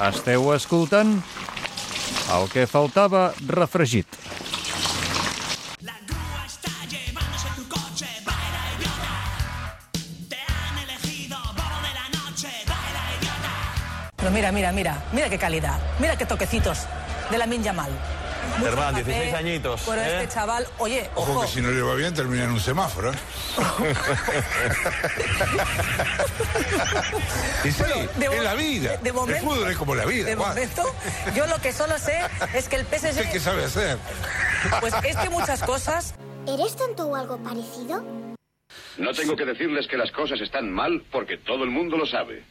Esteu escoltant el que faltava refregit. La grúa está llevándose tu coche, baila idiota. Te han elegido bobo de la noche, baila idiota. Pero mira qué calidad, mira qué toquecitos de Lamine Yamal. Germán, 16 añitos. Pero este chaval, oye, Ojo que si no le va bien termina en un semáforo, ¿eh? Y sí, es la vida. de momento, el fútbol es como la vida. De Juan. momento, yo lo que solo sé es que el PSG... ¿Qué sabe hacer? Pues es que muchas cosas... ¿Eres tonto o algo parecido? No tengo que decirles que las cosas están mal porque todo el mundo lo sabe.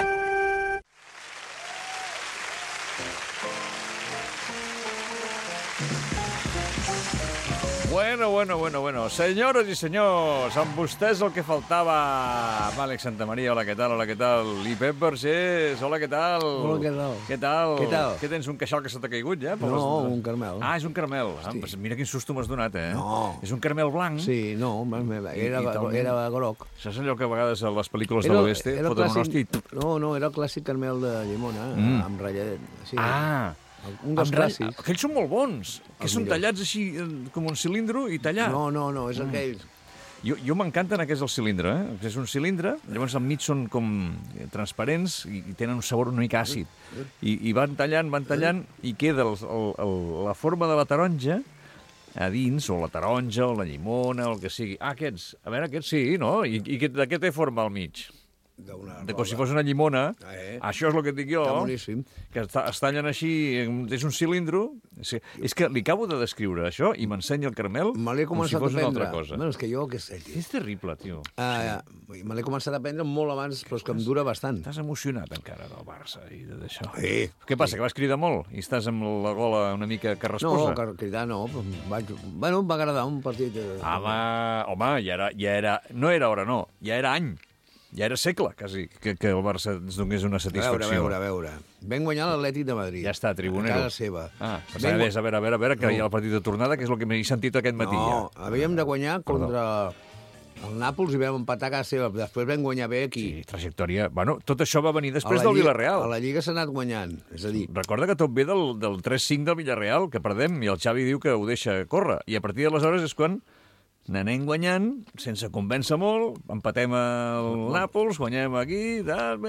Bueno. Senyores i senyors, amb vostès el que faltava... Àlex Santamaria, hola, què tal? I Pep Vergés, hola, què tal? Hola, què tal? Què tal? Què tal? Què tens, un queixal que se t'ha caigut, ja? No, un caramel. Ah, és un caramel. Ah, Sí. pues mira quin susto m'has donat, eh? No. És un caramel blanc. Sí, no, era groc. Això és allò que a vegades a les pel·lícules de l'oeste foten un hòstia i... No, era el clàssic caramel de llimona, amb ratllet. Sí. Ah! Un dels clàssics. Aquells són molt bons, que són tallats així com un cilindro i tallat. No, és aquell... Jo m'encanten aquests del cilindre, eh? És un cilindre, llavors al mig són com transparents i tenen un sabor una mica àcid. I van tallant, i queda la forma de la taronja a dins, o la taronja, o la llimona, o el que sigui. Ah, aquests, a veure, aquests sí, no? I de què té forma al mig? De com si fos una llimona. Això és el que et dic jo. Està boníssim. Que es tallen així, és un cilindro. És que li acabo de descriure això i m'ensenya el caramel Me l'he com si començat fos a una prendre. altra cosa. Bueno, és que jo, què sé, tio. És terrible, tio. Me l'he començat a prendre molt abans, però és que em dura bastant. Estàs emocionat encara del Barça i d'això. Sí. Què passa, que vas cridar molt i estàs amb la gola una mica carrascosa? No, cridar no. Bueno, em va agradar un partit. Home, ja era... No era hora, no. Ja era any. Ja era segle, quasi, que el Barça ens donés una satisfacció. A veure. Vam guanyar l'Atlètic de Madrid. Ja està, tribunero. A casa seva. A veure, que hi ha el partit de tornada, que és el que m'he sentit aquest matí. No, havíem de guanyar contra el Nàpols i vam empatar a casa seva. Després vam guanyar bé aquí. Sí, trajectòria... Bueno, tot això va venir després del Villarreal. A la Lliga s'ha anat guanyant, és a dir... Recorda que tot ve del 3-5 del Villarreal, que perdem, i el Xavi diu que ho deixa córrer. I a partir d'aleshores és quan n'anem guanyant, sense convèncer molt, empatem el Nàpols, guanyem aquí,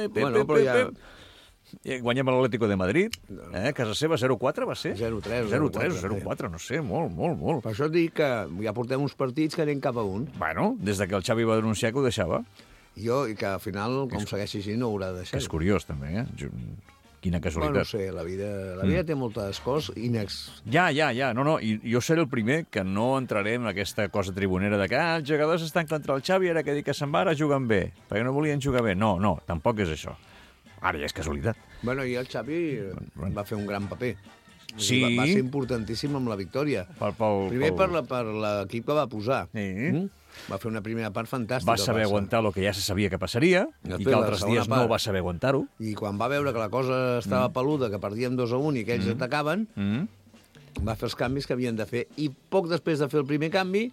guanyem l'Atlético de Madrid, casa seva 0-4 va ser? 0-3 o 0-4, no sé, molt. Per això dic que ja portem uns partits que anem cap a un. Bueno, des que el Xavi va denunciar que ho deixava. I que al final, com segueixi així, no ho haurà de deixar. Que és curiós, també, Quina casualitat. Bueno, no sé, la vida té moltes coses Ja. No, i jo seré el primer que no entraré en aquesta cosa tribunera de que els jugadors estan contra el Xavi, ara que dic que se'n va, ara juguen bé, perquè no volien jugar bé. No, tampoc és això. Ara ja és casualitat. Bueno, i el Xavi va fer un gran paper. Sí. Va ser importantíssim amb la victòria. Primer per l'equip que va posar. Va fer una primera part fantàstica. Va saber aguantar el que ja se sabia que passaria i que altres dies no va saber aguantar-ho. I quan va veure que la cosa estava peluda, que perdíem 2-1 i que ells atacaven, va fer els canvis que havien de fer. I poc després de fer el primer canvi,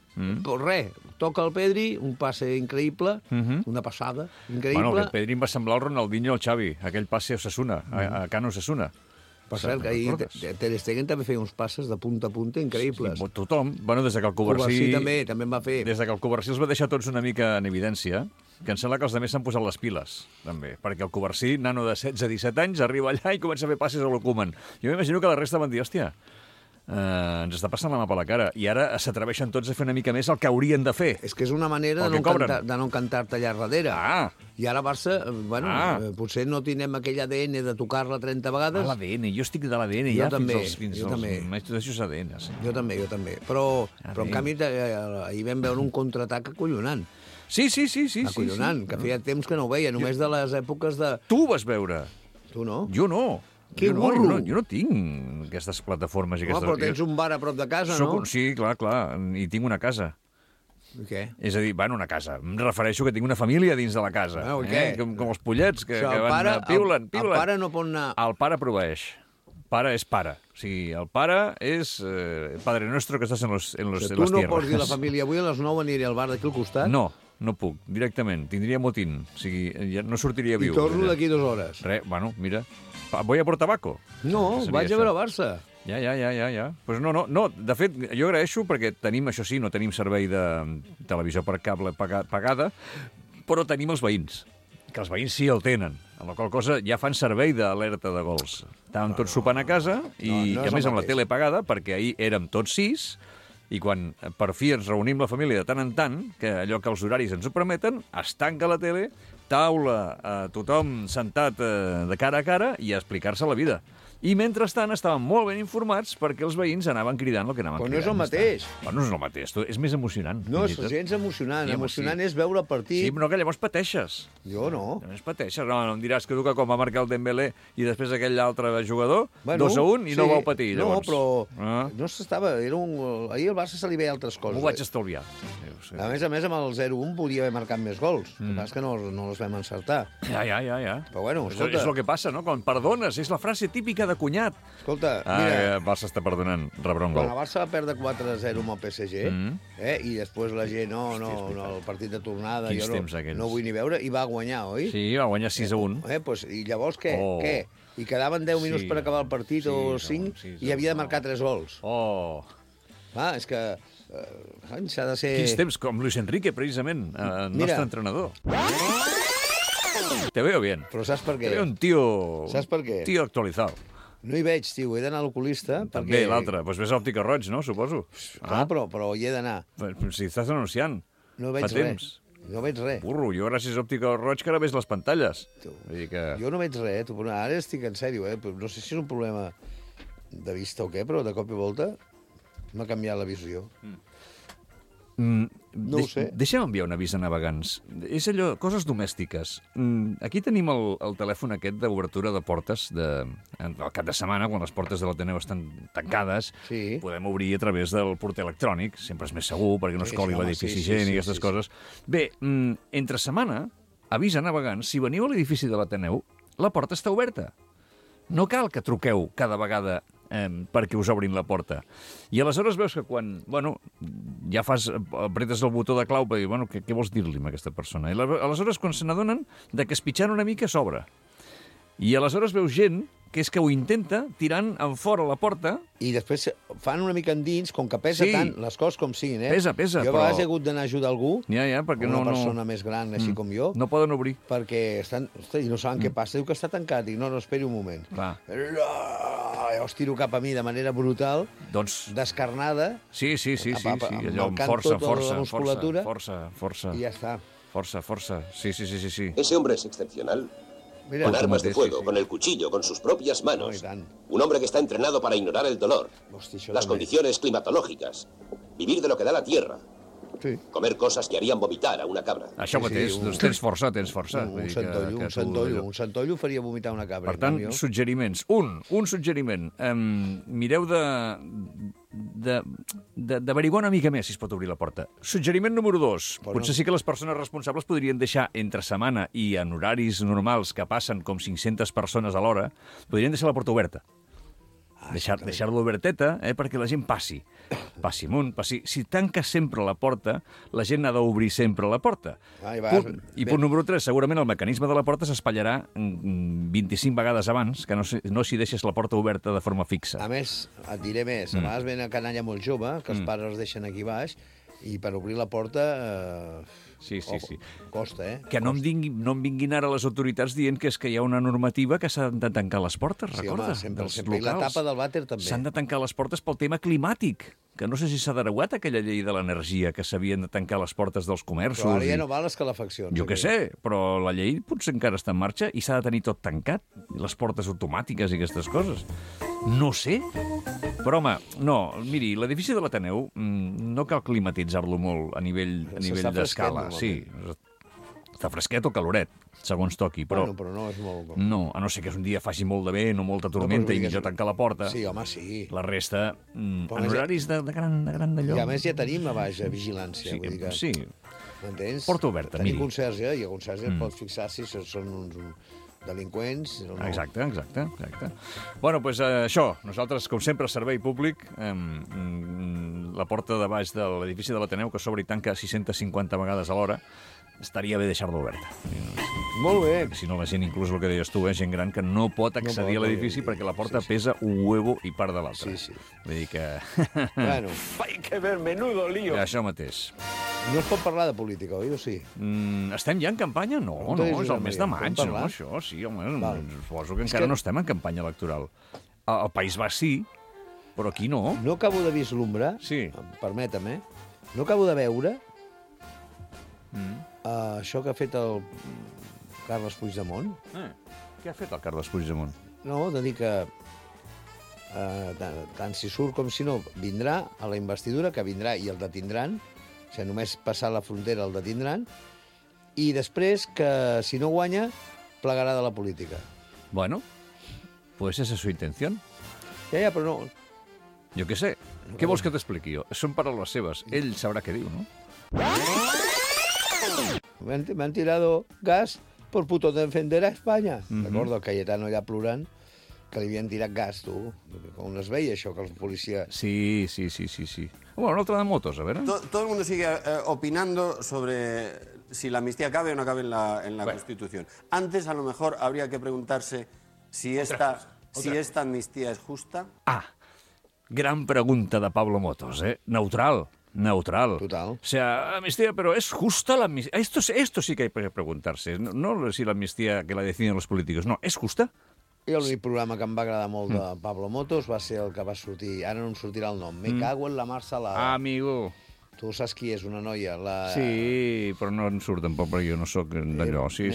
toca el Pedri, un passe increïble, una passada increïble. Bueno, el Pedri em va semblar el Ronaldinho al Xavi, aquell passe a Osasuna, a Can Osasuna. Per cert, que ahir Ter Stegen també feia uns passes de punta a punta increïbles. Sí, tothom. Bueno, des que el Covarsí també en va fer. Des que el Covarsí els va deixar tots una mica en evidència, que em sembla que els altres s'han posat les piles, també. Perquè el Covarsí, nano de 16-17 anys, arriba allà i comença a fer passes a l'Ocumen. Jo m'imagino que la resta van dir, hòstia, ens està passant la mà per la cara. I ara s'atreveixen tots a fer una mica més el que haurien de fer. És que és una manera de no cantar-te allà darrere. I ara Barça, potser no tindrem aquell ADN de tocar-la 30 vegades. L'ADN, jo estic de l'ADN ja fins als mestres ADN. Jo també. Però en canvi, ahir vam veure un contraatac acollonant. Sí. Acollonant, que feia temps que no ho veia, només de les èpoques de... Tu ho vas veure. Tu no? Jo no. Que burro! Jo no tinc aquestes plataformes. Però tens un bar a prop de casa, no? Sí, clar, i tinc una casa. I què? És a dir, una casa. Em refereixo que tinc una família dins de la casa. Com els pollets que van piulen. El pare no pot anar... El pare proveeix. Pare és pare. O sigui, el pare és Padre Nuestro que estàs en les tierras. Tu no pots dir a la família, avui a les 9 aniré al bar d'aquí al costat? No. no puc, directament. Tindria motín. O sigui, ja no sortiria I viu. torno d'aquí 2 hores. Bueno, mira. Voy a por tabaco. No, vaig a veure Barça. Ja. Pues no, de fet, jo agraeixo perquè tenim, això sí, no tenim servei de televisió per cable pagada, però tenim els veïns, que els veïns sí el tenen, amb la qual cosa ja fan servei d'alerta de gols. Estàvem tots sopant a casa i a més amb la tele pagada, perquè ahir érem tots 6, i quan per fi ens reunim la família de tant en tant, que allò que els horaris ens ho permeten, es tanca la tele, taula, tothom sentat de cara a cara i a explicar-se la vida. I mentrestant estaven molt ben informats perquè els veïns anaven cridant el que anaven Però cridant. no és el mateix. No és el mateix, és més emocionant. No, és gens emocionant. Emocionant és veure el partit. Sí, però que llavors pateixes. Jo no. Llavors pateixes. No em diràs que tu que com va marcar el Dembélé i després aquell altre jugador, Bueno, 2-1 i no vau patir, No, llavors. però no s'estava... Ahir al Barça se li veia altres coses. M'ho vaig estalviar. A més, amb el 0-1 podia haver marcat més gols. El que passa és que no els vam encertar. Ja. Però bueno, És escolta... el que passa, no? Quan perdones, és la frase típica de cunyat. Escolta, mira... El Barça està perdonant, rebrà un gol. Quan el Barça va perdre 4-0 amb el PSG, i després la gent, el partit de tornada, Quins jo temps aquells. no vull ni veure, i va guanyar, oi? Sí, va guanyar 6-1. Pues, I llavors què? Oh. Què? I quedaven 10 minuts per acabar el partit o 5 i havia de marcar 3 gols. És que s'ha de ser... Quins temps, com Luis Enrique, precisament, el nostre entrenador. Te veo bien. Però saps per què? Te veo un tío... Saps per què? Tío actualizado. No hi veig, tio, he d'anar a l'oculista. També, l'altre. Doncs ves a Òptica Roig, no? Suposo. Però hi he d'anar. Si estàs anunciant. No veig res. No veig res. Burro, jo gràcies a Òptica Roig que ara ves les pantalles. Vull dir que... Jo no veig res, ara estic en sèrio, no sé si és un problema de vista o què, però de cop i volta m'ha canviat la visió. No ho sé. Deixa'm enviar un avís a navegants. És allò, coses domèstiques. Aquí tenim el telèfon aquest d'obertura de portes al cap de setmana, quan les portes de l'Ateneu estan tancades, podem obrir a través del porter electrònic, sempre és més segur, perquè no es coli l'edifici gent i aquestes coses. Bé, entre setmana, avís a navegants, si veniu a l'edifici de l'Ateneu, la porta està oberta. No cal que truqueu cada vegada perquè us obrin la porta. I aleshores veus que quan, ja apretes el botó de clau per dir, què vols dir-li a aquesta persona? I aleshores quan se n'adonen que espitxant una mica s'obre. I aleshores veus gent que és que ho intenta tirant enfora la porta. I després fan una mica endins, com que pesa tant, les coses com siguin, Pesa, Jo a vegades he hagut d'anar a ajudar algú, perquè una persona més gran, així com jo. No poden obrir. Perquè estan... I no saben què passa. Diu que està tancat. Dic, no, esperi un moment. Llavors tiro cap a mi de manera brutal, descarnada. Sí. Allò amb força. I ja està. Força. Sí. Ese hombre es excepcional. Mira, con armas de fuego, con el cuchillo, con sus propias manos. Un hombre que está entrenado para ignorar el dolor, las condiciones climatológicas, vivir de lo que da la tierra, comer cosas que harían vomitar a una cabra. Això mateix, tens força. Un centollo faria vomitar una cabra. Per tant, suggeriments. Un suggeriment. Mireu d'averiguar una mica més si es pot obrir la porta. Suggeriment número 2. Potser sí que les persones responsables podrien deixar entre setmana i en horaris normals que passen com 500 persones a l'hora, podrien deixar la porta oberta. Deixar-lo oberteta perquè la gent passi amunt, passi. Si tanques sempre la porta, la gent ha d'obrir sempre la porta. I punt número 3, segurament el mecanisme de la porta s'espatllarà 25 vegades abans que no si deixes la porta oberta de forma fixa. A més, et diré més, a vegades ve una canalla molt jove, que els pares els deixen aquí baix, i per obrir la porta... Sí. Costa, Que no em vinguin ara les autoritats dient que és que hi ha una normativa que s'han de tancar les portes, recorda? Sí, home, sempre. I la tapa del vàter també. S'han de tancar les portes pel tema climàtic, que no sé si s'ha derogat aquella llei de l'energia, que s'havien de tancar les portes dels comerços. Però ara ja no val les calefaccions. Jo què sé, però la llei potser encara està en marxa i s'ha de tenir tot tancat, les portes automàtiques i aquestes coses. No sé. Però, home, no, miri, l'edifici de l'Ateneu no cal climatitzar-lo molt a nivell d'escala. Sí, està fresquet o caloret, segons toqui. Però no és molt... No, a no ser que un dia faci molt de vent o molta tormenta i millor tancar la porta. Sí, home, sí. La resta, en horaris de gran d'allò. I a més ja tenim a baix vigilància. Sí. M'entens? Porta oberta, miri. Tenim conserge, i el conserge pot fixar si són delinqüents... No. Exacte. Bueno, doncs això, nosaltres, com sempre, servei públic, la porta de baix de l'edifici de l'Ateneu, que s'obre i tanca 650 vegades a l'hora, estaria bé deixar-la oberta. Molt bé. Si no, la gent, inclús el que deies tu, gent gran que no pot accedir a l'edifici perquè la porta pesa un huevo i part de l'altra. Sí. Vull dir que... Bueno. Hay que ver, menudo lío. Això mateix. No es pot parlar de política, oi o sí? Estem ja en campanya? No, és el mes de maig, no? Això, sí, home, suposo que encara no estem en campanya electoral. Al País Basc sí, però aquí no. No acabo de vislumbrar, permetem, no acabo de veure això que ha fet el Carles Puigdemont. Què ha fet el Carles Puigdemont? No, de dir que tant si surt com si no, vindrà a la investidura, que vindrà i el detindran, o sigui, només passar la frontera el detindran, i després que, si no guanya, plegarà de la política. Bueno, pues esa es su intención. Ja, però no... Jo què sé. Què vols que t'expliqui jo? Són paraules seves. Ell sabrà què diu, no? Me han tirado gas por puto defender a España. Recordo Cayetano allà plorant que li havien tirat gas, tu. Com es veia això, que el policia... Sí. Bueno, una altra de motos, a ver. Todo el mundo sigue opinando sobre si la amnistía cabe o no cabe en la Constitución. Antes, a lo mejor, habría que preguntarse si esta amnistía es justa. Gran pregunta de Pablo Motos, Neutral. Total. O sea, amnistía, pero ¿es justa la amnistía? Esto sí que hay que preguntarse. No si la amnistía que la deciden los políticos. No, ¿es justa? I l'únic programa que em va agradar molt de Pablo Motos va ser el que va sortir... Ara no em sortirà el nom. Me cago en la Mar Salada. Amigo. Tu saps qui és, una noia? Sí, però no em surt tampoc, perquè jo no sóc d'allò. Sí.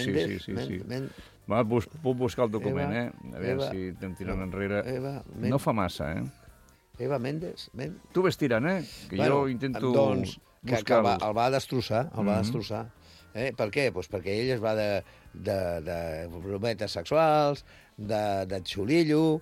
Va, puc buscar el document, A veure si estem tirant enrere. No fa massa, Eva Méndez. Tu ves tirant, Que jo intento buscar... Que el va destrossar, Per què? Doncs perquè ell es va de brometes sexuals, de xulillo,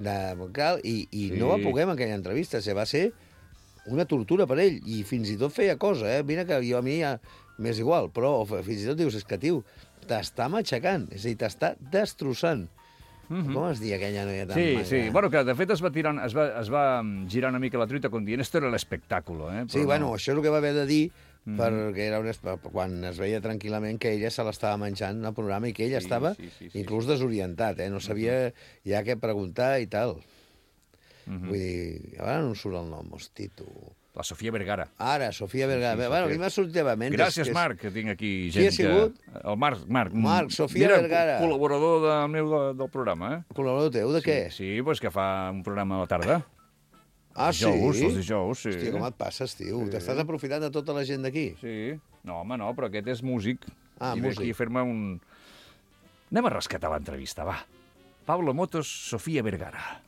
i no va poder en aquella entrevista. Va ser una tortura per ell, i fins i tot feia cosa, Mira que a mi m'és igual, però fins i tot dius, és que, tio, t'està matxacant, és a dir, t'està destrossant. Com es diu aquella noia tan maca? Sí. Bueno, que de fet es va girar una mica la truita com dient esto era l'espectáculo, Sí, bueno, això és el que va haver de dir, perquè era quan es veia tranquil·lament que ella se l'estava menjant el programa i que ella estava inclús desorientat, no sabia ja què preguntar i tal. Vull dir, ara no em surt el nom, hosti, tu... La Sofía Vergara. Ara, Sofía Vergara. Bueno, a mi m'ha sortit Eva Méndez. Gràcies, Marc, que tinc aquí gent... Qui ha sigut? El Marc. Marc, Sofía Vergara. Col·laborador del programa, Col·laborador teu, de què? Sí, doncs que fa un programa a la tarda. Sí? Els dijous, sí. Hòstia, com et passes, tio? T'estàs aprofitant de tota la gent d'aquí? Sí. No, home, no, però aquest és músic. Músic. I ve aquí a fer-me un... Anem a rescatar l'entrevista, va. Pablo Motos, Sofía Vergara.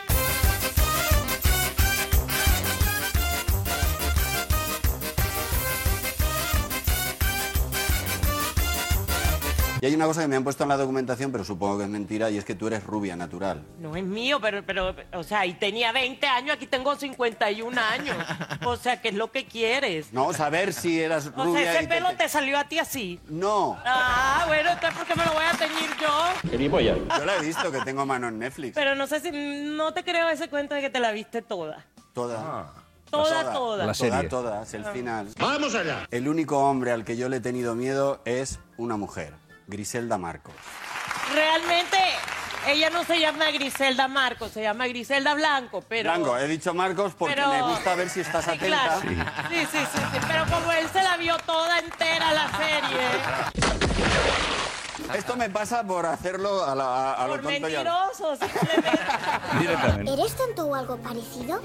Y hay una cosa que me han puesto en la documentación, pero supongo que es mentira, y es que tú eres rubia natural. No es mío, pero o sea, y tenía 20 años, aquí tengo 51 años. O sea, ¿qué es lo que quieres? No, saber si eras rubia... O sea, ¿ese pelo te salió a ti así? No. Bueno, entonces ¿por qué me lo voy a teñir yo? Gilipollas. Yo la he visto, que tengo mano en Netflix. Pero no sé si... No te creo ese cuento de que te la viste toda. Toda. Toda. La serie. Toda, es el final. ¡Vamos allá! El único hombre al que yo le he tenido miedo es una mujer, Griselda Marcos. Realmente, ella no se llama Griselda Marcos, se llama Griselda Blanco, pero... Blanco, he dicho Marcos porque me gusta ver si estás atenta. Claro. Sí, pero como él se la vio toda entera la serie... Esto me pasa por hacerlo a lo tonto. Por mentiroso, simplemente. Directament. ¿Eres tonto o algo parecido?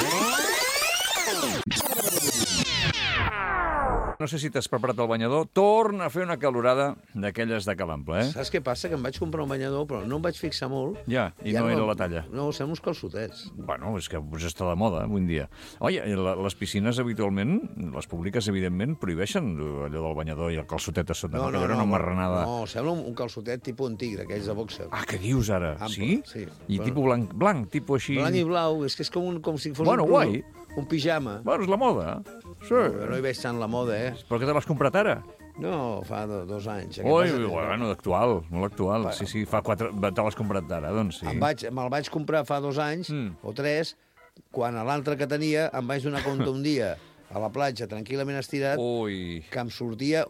No sé si t'has preparat el banyador. Torna a fer una calorada d'aquelles de Cal Ample, Saps què passa? Que em vaig comprar un banyador, però no em vaig fixar molt. Ja, i no era la talla. No, sembla uns calçotets. Bueno, és que està de moda, avui en dia. Oi, les piscines habitualment, les públiques, evidentment, prohibeixen allò del banyador i el calçotet a sota. No, una marranada. No, sembla un calçotet tipus antic, d'aquells de boxer. Què dius ara? Ample, sí? I tipus blanc, tipus així... Blanc i blau, és que és com si fos guai. Un pijama. Bueno, és la moda. Sí. No hi veig tant la moda, Però que te l'has comprat ara? No, fa 2 anys. Bueno, actual, molt actual. Sí, fa 4... Te l'has comprat ara, doncs sí. Me'l vaig comprar fa 2 anys o 3, quan a l'altre que tenia em vaig donar compte un dia a la platja, tranquil·lament estirat, que em sortia...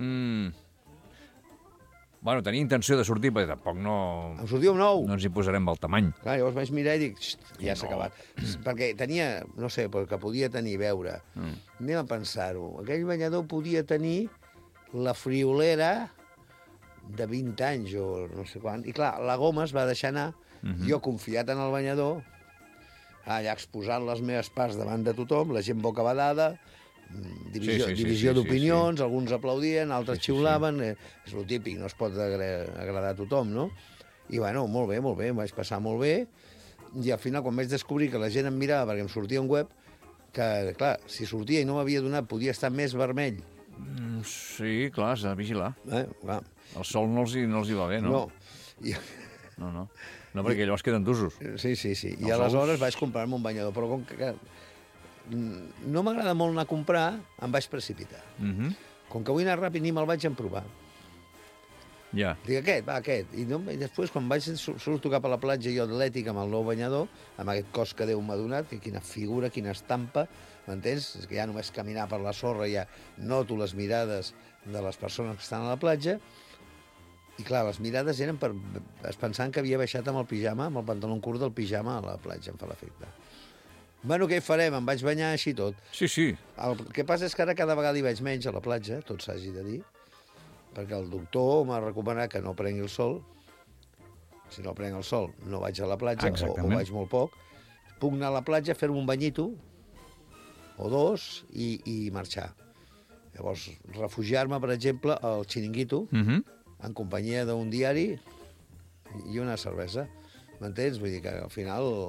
Bueno, tenia intenció de sortir, però tampoc no... Em sortia un 9. No ens hi posarem pel tamany. Clar, llavors vaig mirar i dic, ja s'ha acabat. Perquè tenia, no sé, que podia tenir veure. Anem a pensar-ho. Aquell banyador podia tenir la friolera de 20 anys o no sé quant. I clar, la goma es va deixar anar. Jo, confiat en el banyador, allà exposant les meves parts davant de tothom, la gent boca badada, divisió d'opinions, alguns aplaudien, altres xiulaven, és el típic, no es pot agradar a tothom, no? I bueno, molt bé, em vaig passar molt bé, i al final, quan vaig descobrir que la gent em mirava perquè em sortia un web, que, clar, si sortia i no m'havia donat, podia estar més vermell. Sí, clar, s'ha de vigilar. El sol no els hi va bé, no? No. No, perquè llavors queden d'usos. Sí. I aleshores vaig comprar-me un banyador, però com que no m'agrada molt anar a comprar, em vaig precipitar. Com que vull anar ràpid, ni me'l vaig emprovar. Ja. Dic, aquest. I després, quan surto cap a la platja jo atlètic amb el nou banyador, amb aquest cos que Déu m'ha donat, que quina figura, quina estampa, m'entens? És que ja només caminar per la sorra ja noto les mirades de les persones que estan a la platja, i clar, les mirades eren pensant que havia baixat amb el pijama, amb el pantaló curt del pijama a la platja, em fa l'efecte. Bueno, què hi farem? Em vaig banyar així tot. Sí. El que passa és que ara cada vegada hi vaig menys a la platja, tot s'hagi de dir, perquè el doctor m'ha recomanat que no prengui el sol. Si no prenc el sol, no vaig a la platja, o vaig molt poc. Puc anar a la platja, fer-me un banyito, o 2, i marxar. Llavors, refugiar-me, per exemple, al xiringuito, en companyia d'un diari i una cervesa. M'entens? Vull dir que al final,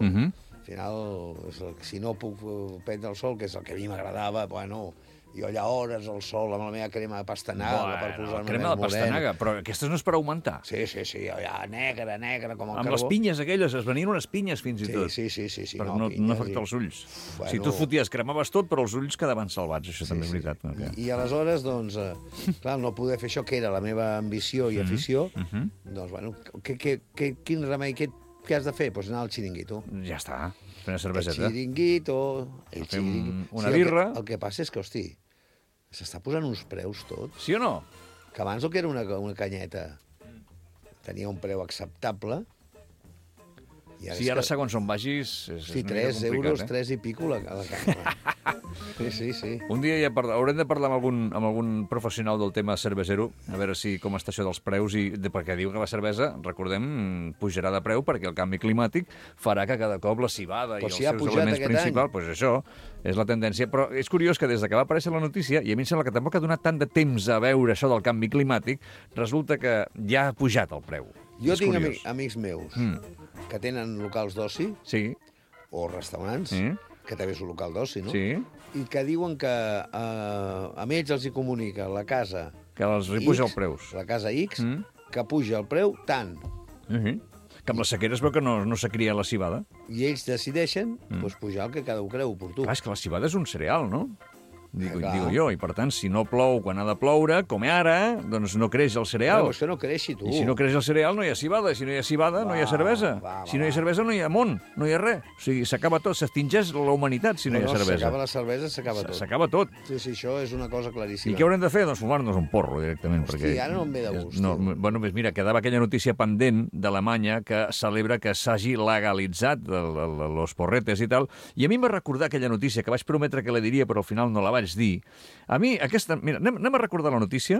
si no puc prendre el sol, que és el que a mi m'agradava, bueno, jo allà hores al sol amb la meva crema de pastanaga per posar-me crema de pastanaga, però aquesta no és per augmentar. Sí, allà negra, com el carbó. Amb les pinyes aquelles, es venien unes pinyes fins i tot. Sí. Per no afectar els ulls. Si tu foties, cremaves tot, però els ulls quedaven salvats, això també és veritat. I aleshores, doncs, clar, no poder fer això, que era la meva ambició i afició, doncs, bueno, quin remei, què has de fer? Doncs anar al xiringuito. Ja està, fer una cerveseta. El xiringuito... Fer una birra. El que passa és que, hosti, s'està posant uns preus tot. Sí o no? Que abans el que era una canyeta tenia un preu acceptable. Sí, ara segons on vagis... Sí, 3 euros, 3 i pico a la canya. Sí. Un dia ja haurem de parlar amb algun professional del tema cervesero, a veure com està això dels preus, perquè diu que la cervesa, recordem, pujarà de preu perquè el canvi climàtic farà que cada cop la civada i els seus elements principals, doncs això és la tendència. Però és curiós que des que va aparèixer la notícia, i a mi em sembla que tampoc ha donat tant de temps a veure això del canvi climàtic, resulta que ja ha pujat el preu. Jo tinc amics meus que tenen locals d'oci o restaurants, que també és un local d'oci, no? Sí. I que diuen que a ells els hi comunica la casa que els puja el preus. La casa X, que puja el preu tant. Que amb la sequera es veu que no se cria la civada. I ells decideixen pujar el que cada un creu oportú. Clar, és que la civada és un cereal, no? Digo jo, i per tant, si no plou quan ha de ploure, com ara, doncs no creix el cereal. Però és que no creixi, tu. I si no creix el cereal, no hi ha civada. Si no hi ha civada, no hi ha cervesa. Si no hi ha cervesa, no hi ha món. No hi ha res. O sigui, s'acaba tot. S'extingeix la humanitat si no hi ha cervesa. S'acaba la cervesa, s'acaba tot. S'acaba tot. Sí, això és una cosa claríssima. I què haurem de fer? Doncs fumar-nos un porro, directament. Hosti, ara no em ve de gust. Bueno, mira, quedava aquella notícia pendent d'Alemanya que celebra que s'hagi legalitzat los porretes i tal. I a mi em va recordar aquella notícia que vaig prometre que la diria, però al final no la vaig dir. A mi, aquesta... Mira, anem a recordar la notícia?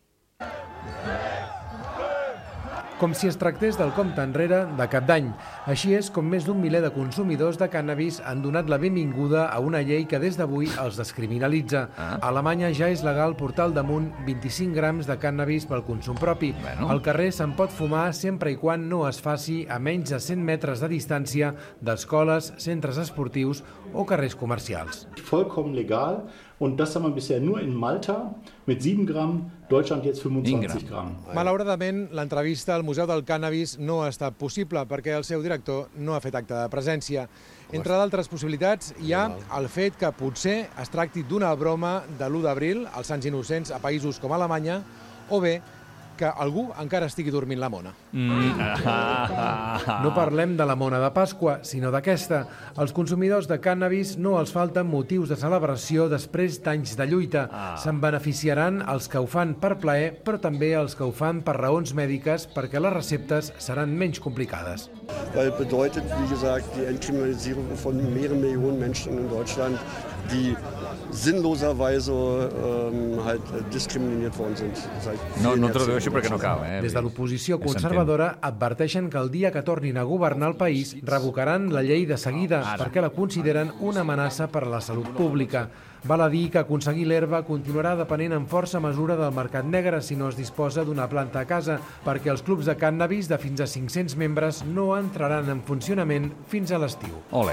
Com si es tractés del compte enrere de Cap d'Any. Així és com més d'un miler de consumidors de cànnabis han donat la benvinguda a una llei que des d'avui els descriminalitza. A Alemanya ja és legal portar al damunt 25 grams de cànnabis pel consum propi. Al carrer se'n pot fumar sempre i quan no es faci a menys de 100 metres de distància d'escoles, centres esportius o carrers comercials. Vollkommen legal. Und das haben wir bisher nur in Malta mit 7 Gramm, Deutschland jetzt 25 Gramm. Malauradament, l'entrevista al Museu del Cànnabis no ha estat possible perquè el seu director no ha fet acte de presència. Entre d'altres possibilitats, hi ha el fet que potser es tracti d'una broma de l'1 d'abril als Sants Innocents a països com Alemanya, o bé que algú encara estigui dormint la mona. No parlem de la mona de Pasqua, sinó d'aquesta. Els consumidors de cànnabis no els falten motius de celebració després d'anys de lluita. Se'n beneficiaran els que ho fan per plaer, però també els que ho fan per raons mèdiques, perquè les receptes seran menys complicades. Weil bedeutet, wie gesagt, die Entkriminalisierung von mehreren Millionen Menschen in Deutschland, die sinnloserweise halt diskriminiert worden sind. No tradueixo perquè no cal. Des de l'oposició conservadora adverteixen que el dia que tornin a governar el país revocaran la llei de seguida perquè la consideren una amenaça per a la salut pública. Val a dir que aconseguir l'herba continuarà depenent en força mesura del mercat negre si no es disposa d'una planta a casa, perquè els clubs de cànnabis de fins a 500 membres no entraran en funcionament fins a l'estiu. Ole.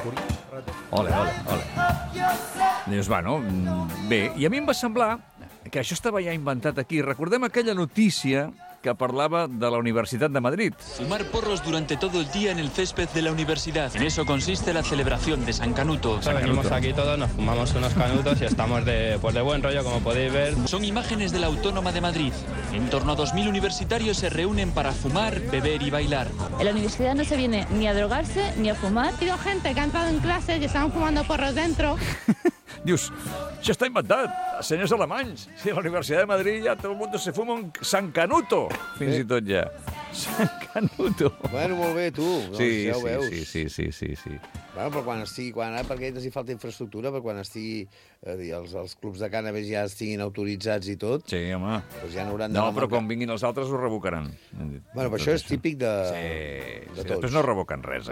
Dius, bueno, bé, i a mi em va semblar que això estava ja inventat aquí. Recordem aquella notícia que parlava de la Universitat de Madrid. Fumar porros durante todo el día en el césped de la universidad. En eso consiste la celebración de San Canuto. Venimos aquí todos, nos fumamos unos canutos y estamos de buen rollo, como podéis ver. Son imágenes de la Autónoma de Madrid. En torno a 2.000 universitarios se reúnen para fumar, beber y bailar. En la universidad no se viene ni a drogarse ni a fumar. Ha habido gente que ha entrado en clase que estaban fumando porros dentro. Dius, això està inventat, senyors alemanys. Si a la Universitat de Madrid ja tot el món se fuma un San Canuto, fins i tot ja. San Canuto. Bueno, molt bé, tu. Sí, ja ho veus. Sí. Bueno, però quan perquè ens hi falta infraestructura, però quan estigui els clubs de cànnabis ja estiguin autoritzats i tot... Sí, home. Doncs ja n'hauran de... No, però quan vinguin els altres ho revocaran. Bueno, però això és típic de tots. Després no revoquen res,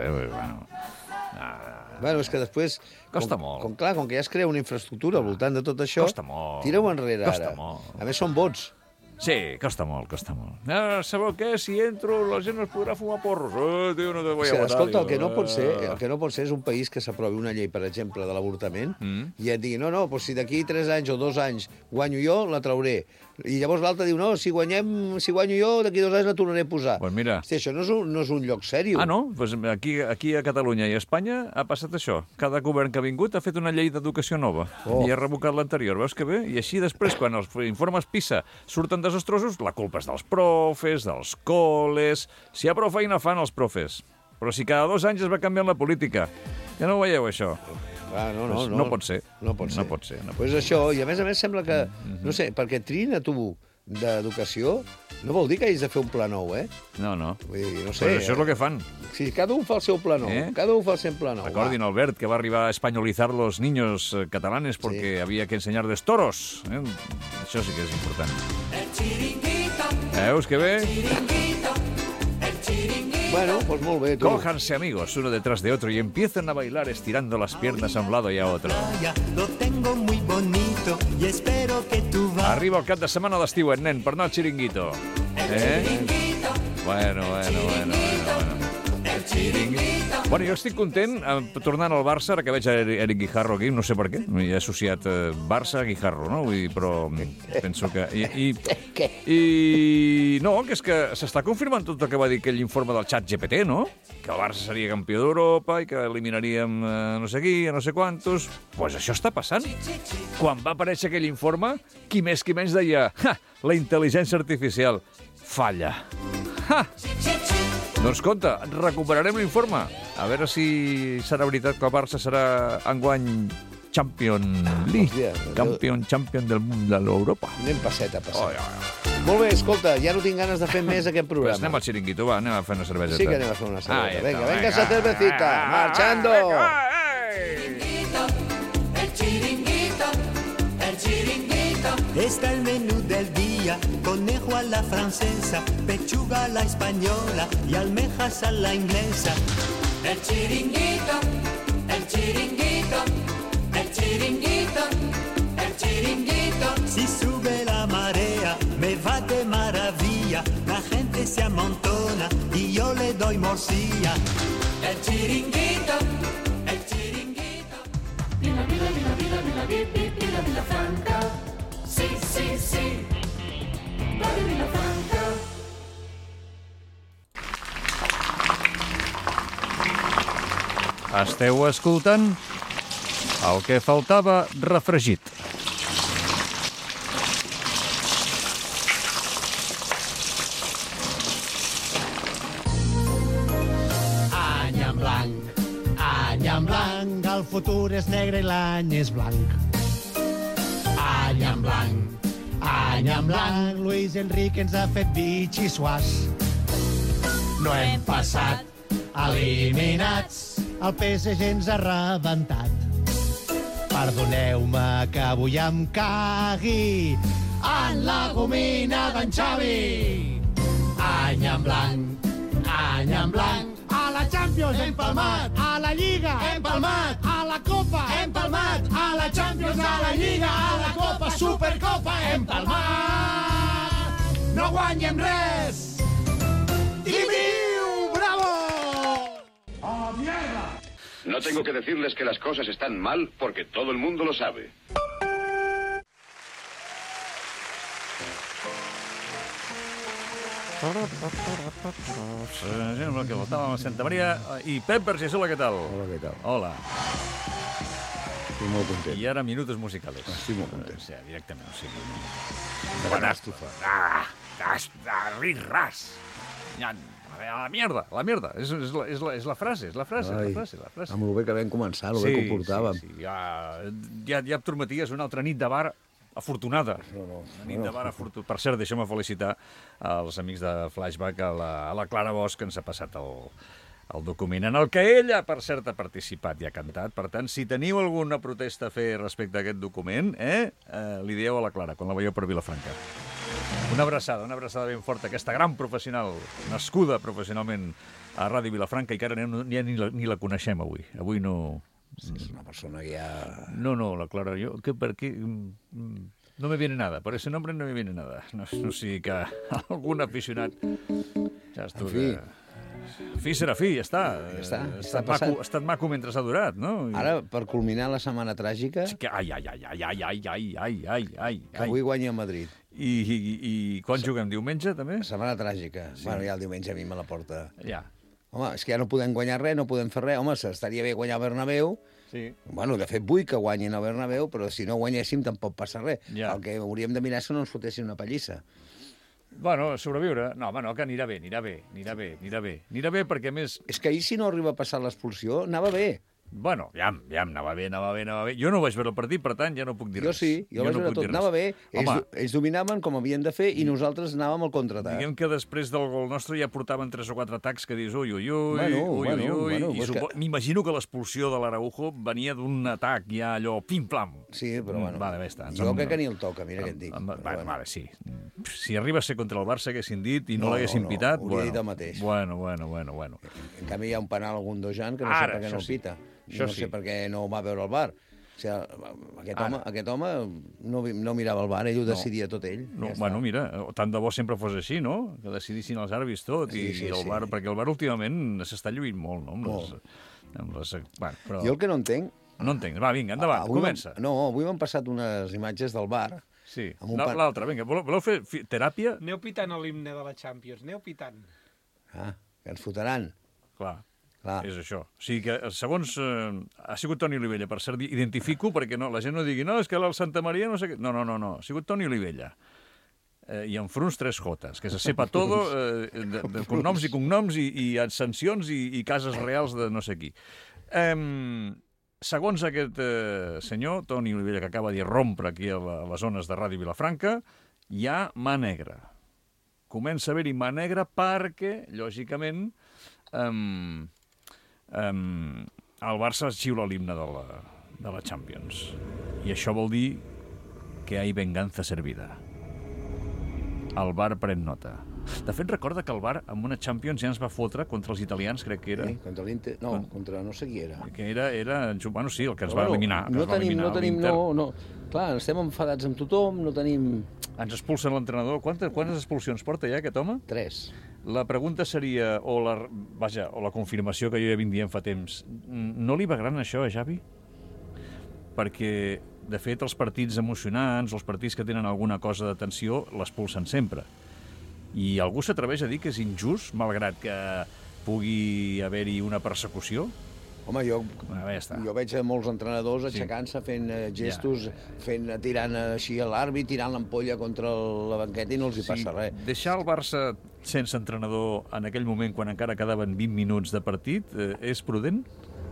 Bueno, és que després... Costa molt. Com que ja es crea una infraestructura al voltant de tot això... Costa molt. Tira-ho enrere, ara. Costa molt. A més, són vots. Sí, costa molt. Sabeu què? Si entro, la gent es podrà fumar porros. Tio, no te voy a votar. Escolta, el que no pot ser és un país que s'aprovi una llei, per exemple, de l'avortament, i et digui, no, si d'aquí 3 anys o 2 anys guanyo jo, la trauré. I llavors l'altre diu, no, si guanyo jo, d'aquí 2 anys la tornaré a posar. Pues mira. Hosti, això no és un lloc sèrio. Ah, no? Pues aquí a Catalunya i a Espanya ha passat això. Cada govern que ha vingut ha fet una llei d'educació nova i ha revocat l'anterior. Veus que bé? I així després, quan els informes PISA surten desastrosos, la culpa és dels profes, dels col·les... Si hi ha prou feina fan els profes. Però si cada 2 anys es va canviant la política. Ja no ho veieu, això? No pot ser. No pot ser. Pues això, i a més sembla que, no sé, perquè triïn a tu d'educació, no vol dir que hagis de fer un pla nou, No. Vull dir, no sé. Però això és el que fan. Sí, cada un fa el seu pla nou. Cada un fa el seu pla nou. Recordin Albert, que va arribar a españolizar los niños catalanes porque había que enseñarles toros. Això sí que és important. Veus que bé? Bueno, pues molt bé, tu. Cójanse, amigos, uno detrás de otro y empiezan a bailar estirando las piernas a un lado y a otro. Lo tengo muy bonito y espero que tú vas. Arriba el cap de setmana d'estiu, nen, per anar al xiringuito. Bueno. El xiringuito. Bueno, jo estic content tornant al Barça, ara que veig a Eric Guijarro aquí, no sé per què, he associat Barça a Guijarro, no? Vull dir, però penso que... I no, que és que s'està confirmant tot el que va dir aquell informe del xat GPT, no? Que el Barça seria campió d'Europa i que eliminaríem no sé qui, no sé quantos... Pues això està passant. Quan va aparèixer aquell informe, qui més qui menys deia la intel·ligència artificial falla. Doncs compte, recuperarem l'informe. A veure si serà veritat que el Barça serà enguany Champion League. Champion del món de l'Europa. Anem passet a passet. Molt bé, escolta, ja no tinc ganes de fer més aquest programa. Pues anem al xiringuito, va, anem a fer una cerveseta. Sí que anem a fer una cervesa. Venga esa cervecita, marchando. El chiringuito. Está el menú del día, conejo a la francesa, pechuga a la española y almejas a la inglesa. El chiringuito, el chiringuito, el chiringuito, el chiringuito. Si sube la marea, me va de maravilla, la gente se amontona y yo le doy morcilla. El chiringuito, el chiringuito. Vila, vila, vila, vila, vila, vila, vila Franca. Sí, sí, sí. Radio Vilafranca. Esteu escoltant el que faltava refregit. Any en blanc, el futur és negre i l'any és blanc. Any en blanc, Luis Enrique ens ha fet bitxissuàs. No hem passat eliminats, el PSG ens ha rebentat. Perdoneu-me que avui em cagui en la gomina d'en Xavi. Any en blanc, a la Champions hem palmat, a la Lliga hem palmat, a la Copa hem palmat, a la Champions, a la Lliga, a la Copa, Supercopa hem palmat. No guanyem res! ¡Timiu! ¡Bravo! ¡Oh, mierda! No tengo que decirles que las cosas están mal porque todo el mundo lo sabe. Que voltàvem a Santa Maria. I Pep Bergesola, què tal? Hola, què tal? Hola. Estic molt content. I ara minutos musicales. Estic molt content. Sí, directament, o sigui... Catàstrofe. Ras. La mierda. És la frase. Amb el bé que vam començar, el bé que ho portàvem. Sí. Ja et prometies una altra nit de bar afortunada. Nit de bar afortunada. Per cert, deixeu-me felicitar els amics de Flashback, a la Clara Bosch, que ens ha passat el document en el que ella, per cert, ha participat i ha cantat. Per tant, si teniu alguna protesta a fer respecte a aquest document, li dieu a la Clara, quan la veieu per Vilafranca. Una abraçada ben forta, aquesta gran professional, nascuda professionalment a Ràdio Vilafranca, i que ara ja ni la coneixem avui. Avui no... És una persona que ja... No, la Clara, yo... ¿Por qué? No me viene nada, por ese nombre no me viene nada. No sé que algun aficionat... Ja en fi. Fi serà fi, ja està. Ha estat maco mentre s'ha durat, no? Ara, per culminar la setmana tràgica... Ai. Que avui guanya a Madrid. I quan juguem? Diumenge, també? Setmana tràgica. Sí. Bueno, ja el diumenge a mi me la porta. Ja. Home, és que ja no podem guanyar res, no podem fer res. Home, estaria bé guanyar el Bernabéu. Sí. Bueno, de fet, vull que guanyin el Bernabéu, però si no guanyéssim tampoc passa res. Ja. El que hauríem de mirar és que no ens fotessin una pallissa. Bueno, sobreviure. No, que anirà bé, perquè a més... És que ahir, si no arriba a passar l'expulsió, anava bé. Bueno, ja anava bé. Jo no vaig veure el partit, per tant, ja no puc dir res. Jo sí, jo vaig veure tot. Anava bé, ells dominaven com havien de fer i nosaltres anàvem al contraatac. Diguem que després del gol nostre ja portaven 3 o 4 atacs que dius ui. M'imagino que l'expulsió de l'Araujo venia d'un atac ja allò pim-plam. Sí, però bueno, vale, està. Jo crec que ni el toca, mira què et dic. Vale, sí. Si arriba a ser contra el Barça haguessin dit i no l'haguessin pitat... Hauria dit el mateix. Bueno. En canvi hi ha un penal a Gundogan que no sé per què no el pita. No sé per què no va veure el VAR. O sigui, aquest home no mirava el VAR, ell ho decidia tot ell. Bueno, mira, tant de bo sempre fos així, no? Que decidissin els àrbitres tot, i el VAR, perquè el VAR últimament s'està lluint molt, no? Jo el que no entenc... No entenc. Va, vinga, endavant, comença. No, avui m'han passat unes imatges del VAR. Sí, l'altre, vinga, voleu fer teràpia? Aneu pitant l'himne de la Champions, aneu pitant. Que ens fotran. Clar. És això. O sigui que, segons... ha sigut Toni Olivella, per cert, identifico, perquè la gent no digui, no, és que el Santa Maria no sé què... No. Ha sigut Toni Olivella. I en fronts 3 jotes, que se sepa todo, de cognoms i cognoms, i sancions i cases reals de no sé qui. Segons aquest senyor, Toni Olivella, que acaba de rompre aquí a les zones de Ràdio Vilafranca, hi ha mà negra. Comença a haver-hi mà negra perquè, lògicament, el Barça xiula l'himne de la Champions. I això vol dir que hi ha venganza servida. El VAR pren nota. De fet, recorda que el VAR en una Champions ja ens va fotre contra els italians, crec que era. Sí, contra l'Inter... No, contra no sé qui era. Que era... Bueno, sí, el que ens va eliminar. No tenim... Clar, estem enfadats amb tothom, no tenim... Ens expulsen l'entrenador. Quantes expulsions porta ja aquest home? 3. La pregunta seria, o la confirmació que jo ja vinc dient fa temps, no li va gran això a Xavi? Perquè, de fet, els partits emocionants, els partits que tenen alguna cosa de tensió, l'expulsen sempre. I algú s'atreveix a dir que és injust, malgrat que pugui haver-hi una persecució? Home, jo veig molts entrenadors aixecant-se, fent gestos, tirant així a l'àrbit, tirant l'ampolla contra la banqueta i no els hi passa res. Deixar el Barça sense entrenador en aquell moment, quan encara quedaven 20 minuts de partit, és prudent?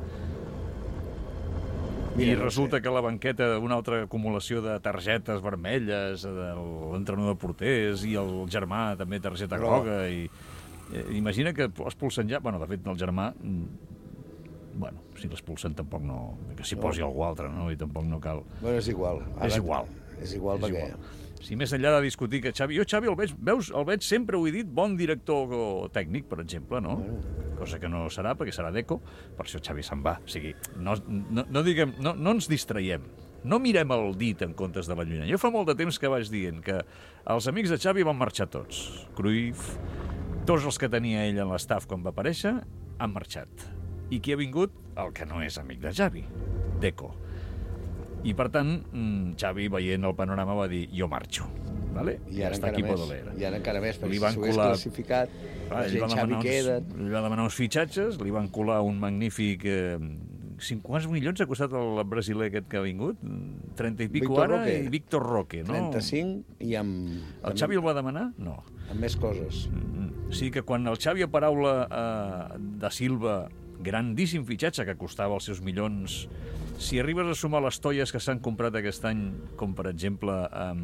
I resulta que la banqueta, una altra acumulació de targetes vermelles, de l'entrenador porters i el germà també targeta groga. Imagina que expulsen ja... Bueno, de fet, el germà... Bueno, si l'expulsen tampoc no... Que s'hi posi algú altre, no? I tampoc no cal... Bueno, és igual. És igual perquè... Si més enllà de discutir que Xavi... Jo Xavi el veig sempre, ho he dit, bon director tècnic, per exemple, no? Cosa que no serà, perquè serà Deco, per això Xavi se'n va. O sigui, no ens distraiem. No mirem el dit en comptes de la llunya. Jo fa molt de temps que vaig dient que els amics de Xavi van marxar tots. Cruyff, tots els que tenia ell en l'estaf quan va aparèixer, han marxat. I qui ha vingut? El que no és amic de Xavi, Deco. I, per tant, Xavi, veient el panorama, va dir, jo marxo. Vale? I ara encara més, perquè si s'ho hagués classificat, la gent Xavi queda... Li va demanar uns fitxatges, li van colar un magnífic... Quants milions ha costat el brasiler aquest que ha vingut? 30 i pico ara, i Víctor Roque, no? 35 i amb... El Xavi el va demanar? No. Amb més coses. O sigui que quan el Xavi a paraula de Silva, grandíssim fitxatge que costava els seus milions... Si arribes a sumar les toies que s'han comprat aquest any, com per exemple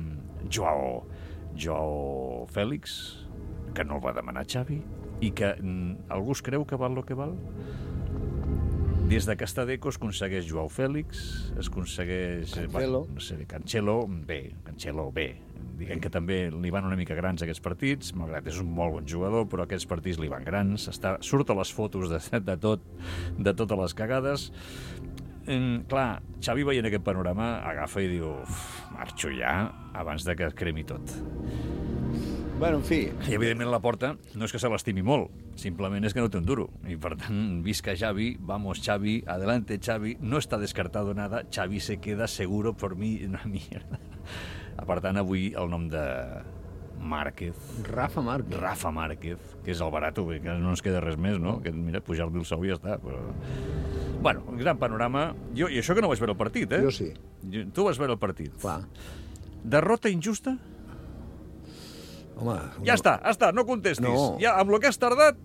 Joao Fèlix, que no el va demanar Xavi, i que algú es creu que val el que val? Des de que està Deco es aconsegueix Joao Fèlix, es aconsegueix... Cancelo, bé. Diguem que també li van una mica grans aquests partits, malgrat és un molt bon jugador, però aquests partits li van grans, surt a les fotos de totes les cagades. Clar, Xavi veient aquest panorama agafa i diu marxo ja abans de que es cremi tot. Bueno, en fi... I evidentment la Porta no és que se l'estimi molt, simplement és que no té un duro. I per tant, visca Xavi, vamos Xavi, adelante Xavi, no està descartado nada, Xavi se queda seguro por mi una mierda. Per tant, avui el nom de Márquez. Rafa Márquez, que és el barato, que no ens queda res més, no? Que, mira, pujar-li el sou i ja està. Però... Bueno, un gran panorama. I això que no vaig veure el partit, Jo sí. Tu vas veure el partit. Clar. Derrota injusta? Home... Ja està, no contestis. No. Ja, amb el que has tardat...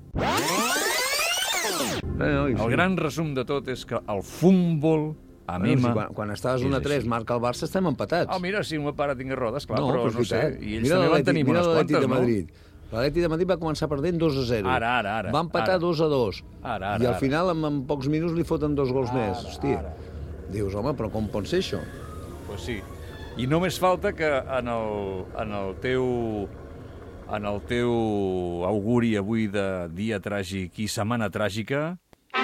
El gran resum de tot és que el futbol... Quan estaves 1-3, marca el Barça, estem empatats. Mira, si una para tingués rodes, clar, però no sé. I ells també van tenir unes quantes, no? L'Atlètic de Madrid va començar perdent 2-0. Ara. Va empatar 2-2. I al final, en pocs minuts, li foten 2 gols més. Hòstia. Dius, home, però com pot ser això? Pues sí. I només falta que en el teu auguri avui de dia tràgic i setmana tràgica,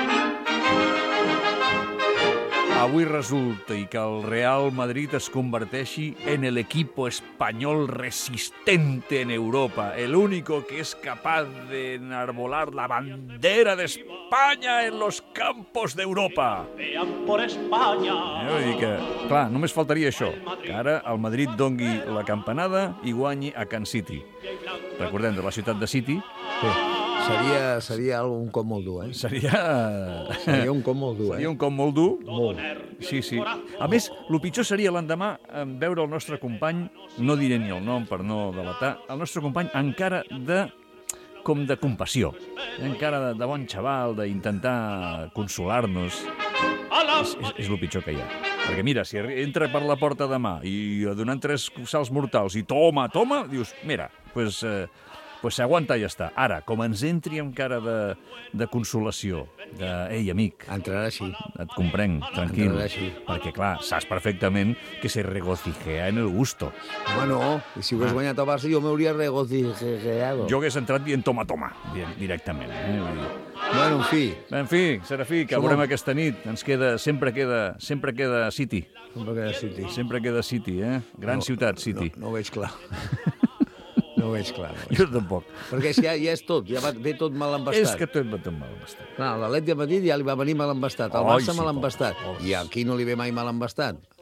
avui resulta que el Real Madrid es converteixi en el equipo español resistente en Europa, el único que es capaz de enarbolar la bandera de España en los campos d'Europa. Vean por España. Vull dir que, clar, només faltaria això, que ara el Madrid dongui la campanada i guanyi a Can City. Recordem, de la ciutat de City... Seria un cop molt dur, Seria un cop molt dur, Seria un cop molt dur. Molt. Sí. A més, el pitjor seria l'endemà veure el nostre company, no diré ni el nom per no delatar, el nostre company encara com de compassió, encara de bon xaval, d'intentar consolar-nos. És el pitjor que hi ha. Perquè mira, si entra per la porta demà i donant 3 salts mortals i toma, dius, mira, pues s'aguanta i ja està. Ara, com ens entri amb cara de consolació, ei, amic... Entrarà així. Et comprenc, tranquil. Entrarà així. Perquè, clar, saps perfectament que se regocijea en el gusto. Home, no. I si hagués guanyat el Barça, jo m'hauria regocijeado. Jo hagués entrat dient toma, directament. Bueno, en fi, Serafí, que veurem aquesta nit. Sempre queda City. Sempre queda City, Gran ciutat, City. No ho veig clar. No ho veig clar. Jo tampoc. Perquè ja és tot, ja ve tot mal embastat. És que tot va tot mal embastat. Clar, l'Atlètic de Madrid ja li va venir mal embastat, el Barça mal embastat. I aquí no li ve mai mal embastat.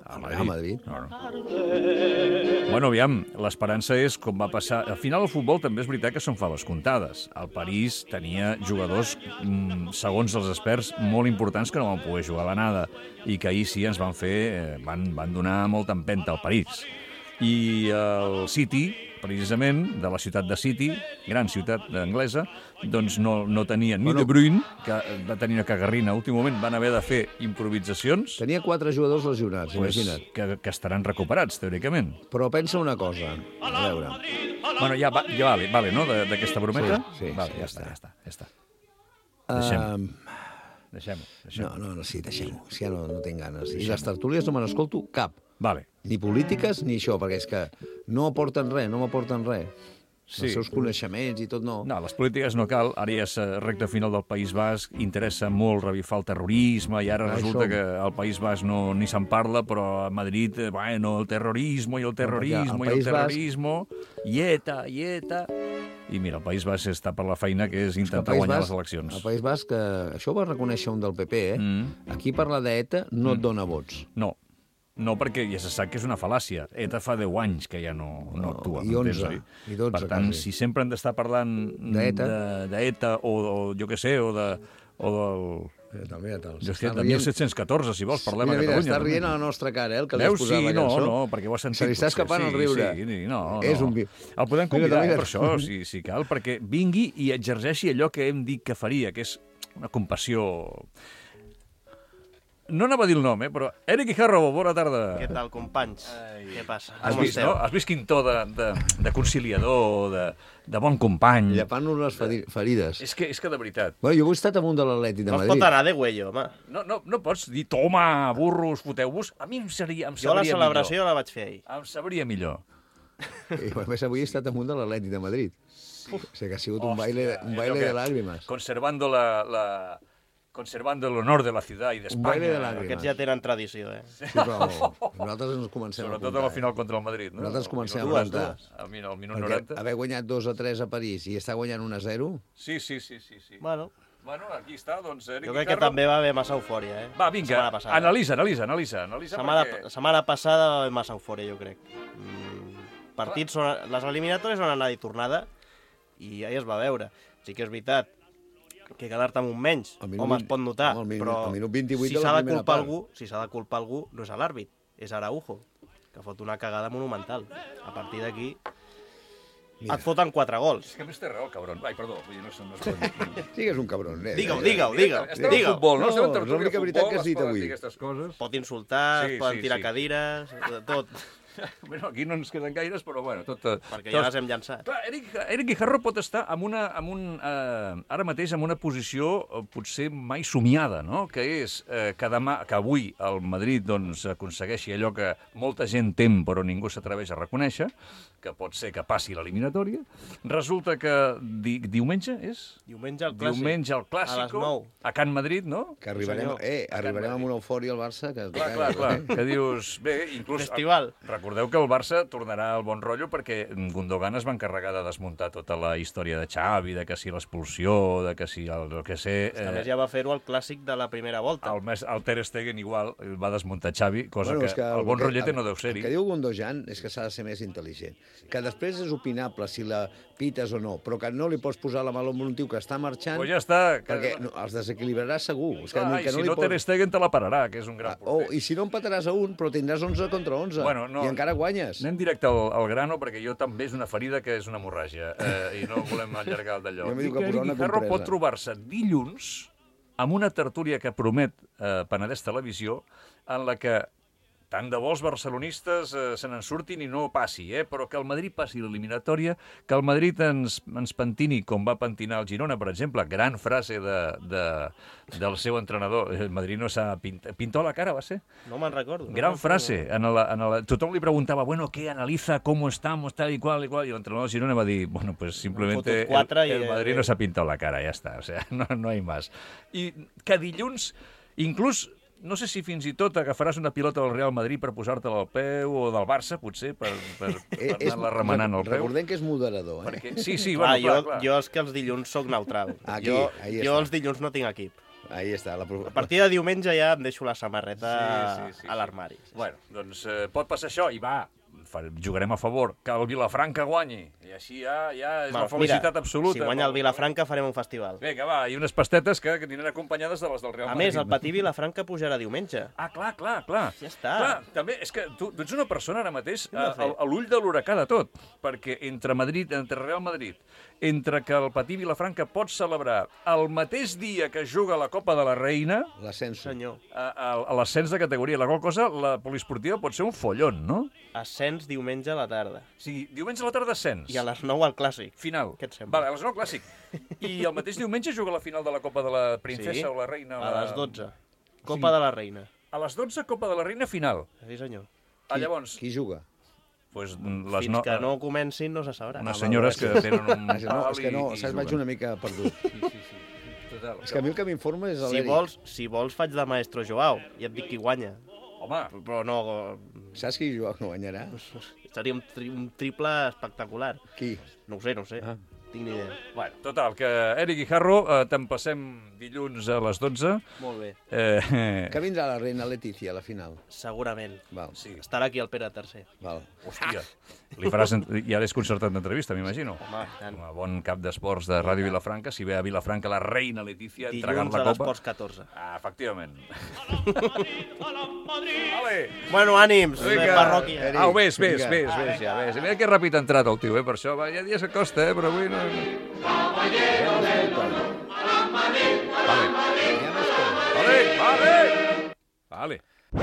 al Real Madrid. Bueno, aviam, l'esperança és com va passar... Al final el futbol també és veritat que són faves comptades. El París tenia jugadors, segons els experts, molt importants que no van poder jugar a l'anada i que ahir sí ens van fer... van donar molta empenta al París. I el City, precisament, de la ciutat de City, gran ciutat anglesa, doncs no tenia ni De Bruyne, que va tenir una cagarrina. A últim moment van haver de fer improvisacions. Tenia 4 jugadors lesionats, imagina't. Que estaran recuperats, teòricament. Però pensa una cosa, a veure... Bueno, ja vale, no?, d'aquesta brometa? Sí, vale, ja està. Deixem-ho. No, sí, deixem-ho. Ja no tinc ganes. I les tertúlies no me n'escolto cap. Vale. Ni polítiques ni això, perquè és que no m'aporten res. Sí. Els seus coneixements i tot no. No, les polítiques no cal. Ara ja és recta final del País Basc, interessa molt revifar el terrorisme i ara resulta que al País Basc ni se'n parla, però a Madrid, bueno, el terrorisme i el terrorisme, i ETA. I mira, el País Basc està per la feina que és intentar guanyar les eleccions. El País Basc, això ho va reconèixer un del PP, Aquí parlar d'ETA no et dona vots. No, perquè ja se sap que és una fal·làcia. ETA fa 10 anys que ja no actua. I 11, i 12, per tant, quasi. Si sempre han d'estar parlant d'ETA o jo què sé, o del... Jo sé, de 1714, si vols, parlem a Catalunya. Mira, està rient a la nostra cara, el que li has posat la cançó. No, perquè ho has sentit. Se li està escapant el riure. És un viu. El podem convidar per això, si cal, perquè vingui i exerceixi allò que hem dit que faria, que és una compassió... No anava a dir el nom, però Eric Guijarro, bona tarda. Què tal, companys? Què passa? Has vist quin to de conciliador, de bon company. Llepant-nos les ferides. És que de veritat. Bueno, jo he estat amunt de l'Atlètic de Madrid. No es pot anar de güello, home. No pots dir, toma, burros, foteu-vos. A mi em sabria millor. Jo la celebració la vaig fer ahir. Em sabria millor. I a més, avui he estat amunt de l'Atlètic de Madrid. O sigui que ha sigut un baile de lágrimas. Conservando el honor de la ciutat i d'Espanya. Aquests ja tenen tradició, Sí, però nosaltres ens comencem a apuntar. Sobretot a la final contra el Madrid, no? Nosaltres comencem a apuntar. Al minut 90. Haver guanyat 2-3 a París i estar guanyant 1-0... Sí. Bueno, aquí està, doncs, Eric Guijarro. Jo crec que també va haver massa eufòria, Va, vinga, analitza. Setmana passada va haver massa eufòria, jo crec. Partits, les eliminatòries són anada i tornada, i ahir es va veure. Sí que és veritat que quedar-te amb un menys, home, es pot notar, però si s'ha de culpar algú, no és l'àrbit, és Araujo, que fot una cagada monumental. A partir d'aquí et foten 4 gols. És que a més té raó, cabron. Ai, perdó, no és Sí que és un cabron. Digue-ho. Estem en futbol, no? Estem en tertúlia de futbol, es aquestes coses. Pot insultar, poden tirar cadires, tot. Bueno, aquí no ens queden gaires, però bueno, tot... Perquè ja les hem llançat. Clar, Eric Guijarro pot estar ara mateix en una posició potser mai somiada, no? Que és que avui el Madrid doncs, aconsegueixi allò que molta gent tem però ningú s'atreveix a reconèixer, que pot ser que passi l'eliminatòria. Resulta que diumenge és? Diumenge el Clàssico. A les 9. A Can Madrid, no? Que arribarem amb una eufòria al Barça. Clar. Que dius... Bé, inclús... Festival. Recordeu que el Barça tornarà al bon rotllo perquè Gundogan es va encarregar de desmuntar tota la història de Xavi, de que si l'expulsió, de que si el que sé... A més ja va fer-ho al clàssic de la primera volta. El Ter Stegen igual va desmuntar Xavi, cosa que el bon rotllete no deu ser-hi. El que diu Gundogan és que s'ha de ser més intel·ligent. Que després és opinable si la pites o no, però que no li pots posar la mà a un tio que està marxant... Pues ja està. Perquè els desequilibrarà segur. I si no Ter Stegen te la pararà, que és un gran porter. I si no empataràs a un, però tindràs 11 contra 11. I encara guanyes. Anem directe al grano, perquè jo també és una ferida que és una hemorràgia, i no volem allargar el d'allò. I que Eric Guijarro pot trobar-se dilluns amb una tertúlia que promet Penedès Televisió, en la que tant de bo els barcelonistes se n'en surtin i no passi, però que el Madrid passi l'eliminatòria, que el Madrid ens pentini com va pentinar el Girona, per exemple. Gran frase del seu entrenador. El Madrid no s'ha pintó la cara, va ser? No me'n recordo. Gran frase. Tothom li preguntava, bueno, ¿qué analiza? ¿Cómo estamos? Tal y cual, y cual. Y el entrenador del Girona va dir, bueno, pues simplemente el Madrid no s'ha pintado la cara, ja està. O sea, no hay más. I que dilluns, inclús... No sé si fins i tot agafaràs una pilota del Real Madrid per posar-te-la al peu, o del Barça, potser, per anar-la remenant al peu. Recordem que és moderador, Perquè, sí, bueno, clar. Jo és que els dilluns soc neutral. Jo els dilluns no tinc equip. ahí està. A partir de diumenge ja em deixo la samarreta a l'armari. Bueno, doncs pot passar això i va, jugarem a favor, que el Vilafranca guanyi. I així ja és la felicitat absoluta. Si guanya el Vilafranca farem un festival. Vinga, va, i unes pastetes que aniran acompanyades de les del Real Madrid. A més, el Patí Vilafranca pujarà diumenge. Ah, clar. Ja està. Clar, també, és que tu ets una persona ara mateix a l'ull de l'huracà de tot, perquè entre Real Madrid, entre que el Patí Vilafranca pot celebrar el mateix dia que juga la Copa de la Reina, l'ascens, senyor, a l'ascens de categoria, la qual cosa, la poliesportiva pot ser un follon, no? Ascens diumenge a la tarda. Sí, diumenge a la tarda ascens. I a les 9 al Clàssic. Final. Què et sembla? Vale, a les 9 al Clàssic. I el mateix diumenge juga la final de la Copa de la Princesa o la Reina. A les 12. Copa de la Reina. A les 12, Copa de la Reina final. Sí, senyor. Llavors... Qui juga? Pues fins que no comencin no se sabrà. Unes senyores que tenen un pal és que no, saps, vaig una mica perdut. Sí. Total. És que a mi el que m'informa és l'Eric. Si vols faig de Maestro Joao i et dic qui guanya. Home. Però no... Saps qui Joao no guanyarà? Seria un triple espectacular. Qui? No ho sé. Tinc ni idea. Bueno, total, que Eric Guijarro te'n passem dilluns a les 12. Molt bé. Que vindrà la reina Letícia a la final? Segurament. Val. Sí. Estarà aquí el Pere III. Val. Hòstia, li faràs... Ja l'has concertat d'entrevista, m'imagino. Home, tant. Un bon cap d'esports de Ràdio Vilafranca. Si ve a Vilafranca la reina Letícia entregant la Dilluns copa. a l'Esports 14. Ah, efectivament. Vale. Bueno, ànims, parròquia. Au, ves, ja. Mira que ràpid ha entrat el tio, per això. Ja dies que costa, però avui no... Vale.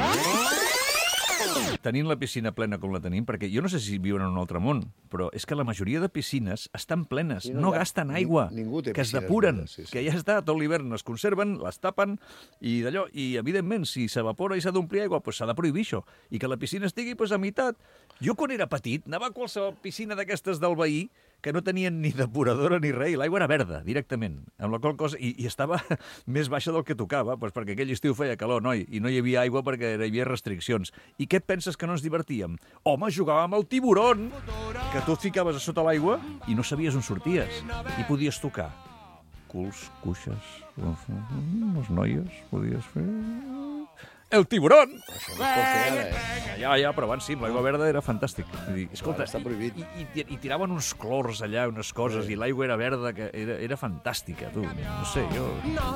Tenint la piscina plena com la tenim, perquè jo no sé si viuen en un altre món, però és que la majoria de piscines estan plenes, no gasten aigua, que es depuren, que ja està, tot l'hivern es conserven, les tapen, i d'allò, i evidentment, si s'evapora i s'ha d'omplir aigua, doncs s'ha de prohibir això, i que la piscina estigui a meitat. Jo, quan era petit, anava a qualsevol piscina d'aquestes del veí, que no tenien ni depuradora ni res, i l'aigua era verda, directament, amb la qual cosa, i estava més baixa del que tocava, doncs perquè aquell estiu feia calor, noi, i no hi havia aigua perquè hi havia restriccions. I què et penses que no ens divertíem? Home, jugàvem al tiburon, que tu et ficaves a sota l'aigua i no sabies on sorties, i podies tocar culs, cuixes, les noies, podies fer... El tiburón! Això no es pot fer ara, Ja, però abans sí, l'aigua verda era fantàstic. Escolta, està prohibit. I tiraven uns clors allà, unes coses, i l'aigua era verda, que era fantàstica, tu. No sé, jo...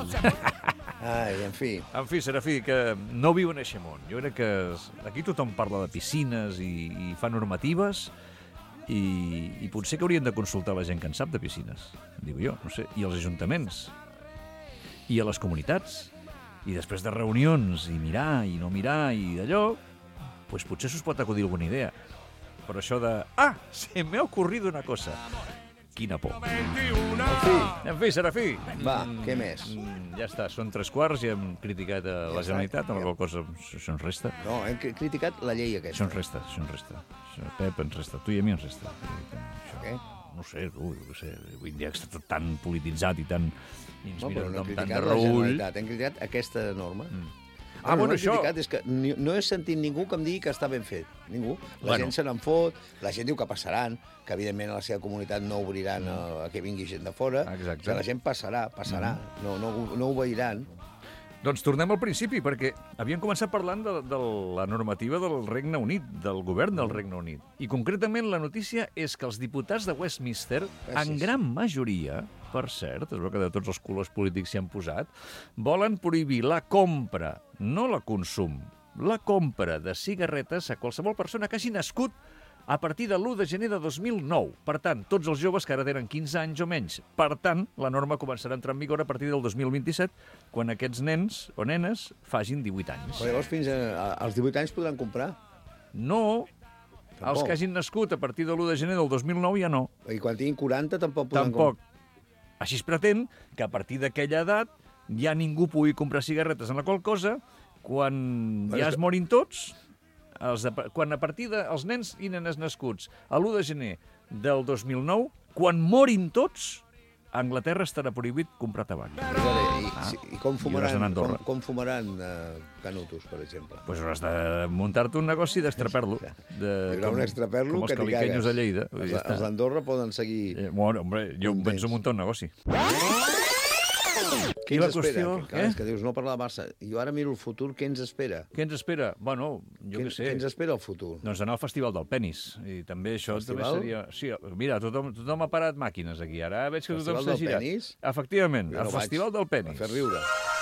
Ai, en fi. En fi, Serafí, que no viu en eixe món. Jo crec que aquí tothom parla de piscines i fa normatives, i potser que haurien de consultar la gent que en sap de piscines, dic jo, no sé, i als ajuntaments, i a les comunitats. I després de reunions, i mirar, i no mirar, i d'allò, doncs potser s'us pot acudir alguna idea. Però això de... Ah, se m'ha ocorrido una cosa. Quina por. En fi, Serafí. Va, què més? Ja està, són 3:15 i hem criticat a la Generalitat, amb la qual cosa això ens resta. No, hem criticat la llei aquesta. Això ens resta. Pep ens resta, tu i a mi ens resta. Això què? No sé, avui en dia està tot tan polititzat i tan... No, però no hem criticat la Generalitat, hem criticat aquesta norma. Bueno, això... És que no he sentit ningú que em digui que està ben fet. Ningú. La gent se n'en fot, la gent diu que passaran, que evidentment a la seva comunitat no obriran a que vingui gent de fora. Exacte. Que la gent passarà, no obeiran. Doncs tornem al principi, perquè havíem començat parlant de la normativa del Regne Unit, del govern del Regne Unit. I concretament la notícia és que els diputats de Westminster, en gran majoria, per cert, es veu que de tots els colors polítics s'hi han posat, volen prohibir la compra, no la consum, la compra de cigarretes a qualsevol persona que hagi nascut a partir de l'1 de gener de 2009. Per tant, tots els joves que ara tenen 15 anys o menys. Per tant, la norma començarà a entrar en vigor a partir del 2027, quan aquests nens o nenes fagin 18 anys. Però llavors fins als 18 anys podran comprar? No. Els que hagin nascut a partir de l'1 de gener del 2009 ja no. I quan tinguin 40 tampoc podran comprar? Tampoc. Així es pretén que a partir d'aquella edat ja ningú pugui comprar cigarretes, en la qual cosa, quan ja es morin tots... Quan a partir dels nens i nenes nascuts a l'1 de gener del 2009, quan morin tots, a Anglaterra estarà prohibit comprar tabac. I com fumaran canutos, per exemple? Doncs hauràs de muntar-te un negoci d'extraperlo. Hi haurà un extraperlo que t'hi cagues. De Lleida. Els d'Andorra poden seguir... Bueno, hombre, jo penso muntar un negoci. Què I la ens espera? qüestió... És que dius, no parlar de Barça. Jo ara miro el futur, què ens espera? Què ens espera? Bueno, jo què sé. Què ens espera el futur? Doncs anar al Festival del Penis. I també això també seria... Sí, mira, tothom ha parat màquines aquí. Ara veig que tothom s'ha girat. Festival del Penis? Efectivament, el Festival del Penis. A fer riure.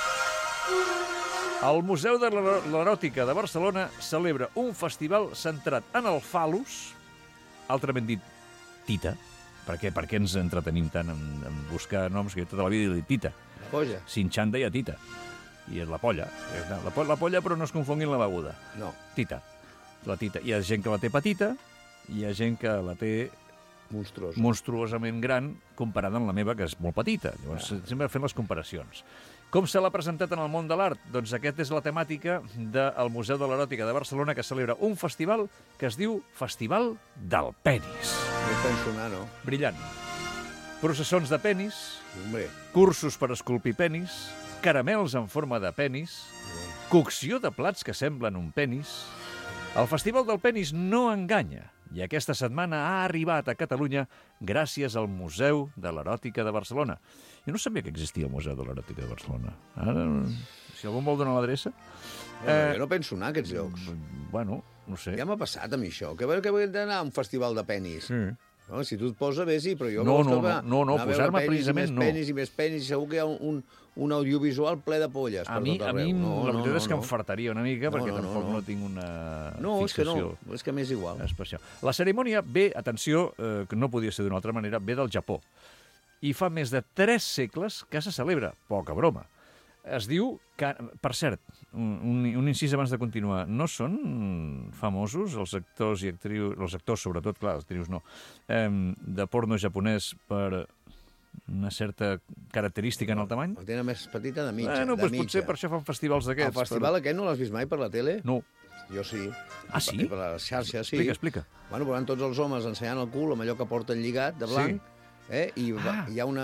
El Museu de l'Eròtica de Barcelona celebra un festival centrat en el fal·lus, altrament dit tita. Per què ens entretenim tant en buscar noms que jo tota la vida he dit tita? La polla. Sinxan deia tita. I és la polla. La polla, però no es confonguin la beguda. No. Tita. La tita. Hi ha gent que la té petita, i hi ha gent que la té monstruosament gran comparada amb la meva, que és molt petita. Llavors, sempre fent les comparacions. Com se l'ha presentat en el món de l'art? Doncs aquesta és la temàtica del Museu de l'Eròtica de Barcelona, que celebra un festival que es diu Festival del Penis. No penso anar, no? Brillant. Processons de penis, cursos per esculpir penis, caramels en forma de penis, cocció de plats que semblen un penis. El Festival del Penis no enganya, i aquesta setmana ha arribat a Catalunya gràcies al Museu de l'Eròtica de Barcelona. Jo no sabia que existia el Museu de l'Eròtica de Barcelona. Ara, si algú vol donar l'adreça... Jo no penso anar a aquests llocs. Bueno, no sé. Ja m'ha passat a mi això, que vull anar a un festival de penis. Sí. No, si tu et poses, vés-hi, però jo... No, posar-me precisament no. Més penis, i segur que hi ha un audiovisual ple de polles per tot arreu. A mi la veritat és que em fartaria una mica, perquè tampoc no tinc una fixació. No, és que m'és igual. Especial. La cerimònia ve, atenció, que no podia ser d'una altra manera, ve del Japó. I fa més de 3 segles que se celebra. Poca broma. Es diu, per cert, un incís abans de continuar, no són famosos els actors i actrius, els actors sobretot, clar, les actrius no, de porno japonès per una certa característica en el tamany? La tenen més petita de mitja. Bueno, doncs potser per això fan festivals d'aquests. El festival aquest no l'has vist mai per la tele? No. Jo sí. Ah, sí? Per les xarxes, sí. Explica. Bueno, van tots els homes ensenyant el cul amb allò que porten lligat, de blanc, i hi ha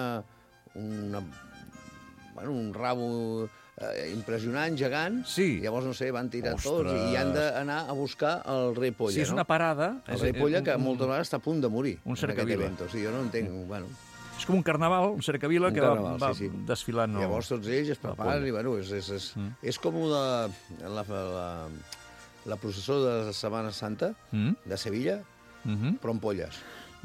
un rabo impressionant, gegant, i llavors, no sé, van tirar tots i han d'anar a buscar el rei polla. Sí, és una parada. El rei polla que moltes vegades està a punt de morir. Un cercavila. Sí, jo no entenc, bueno... És com un carnaval, un cercavila que va desfilant... Llavors tots ells es preparen i, bueno, és com la processó de Setmana Santa de Sevilla, però amb polles.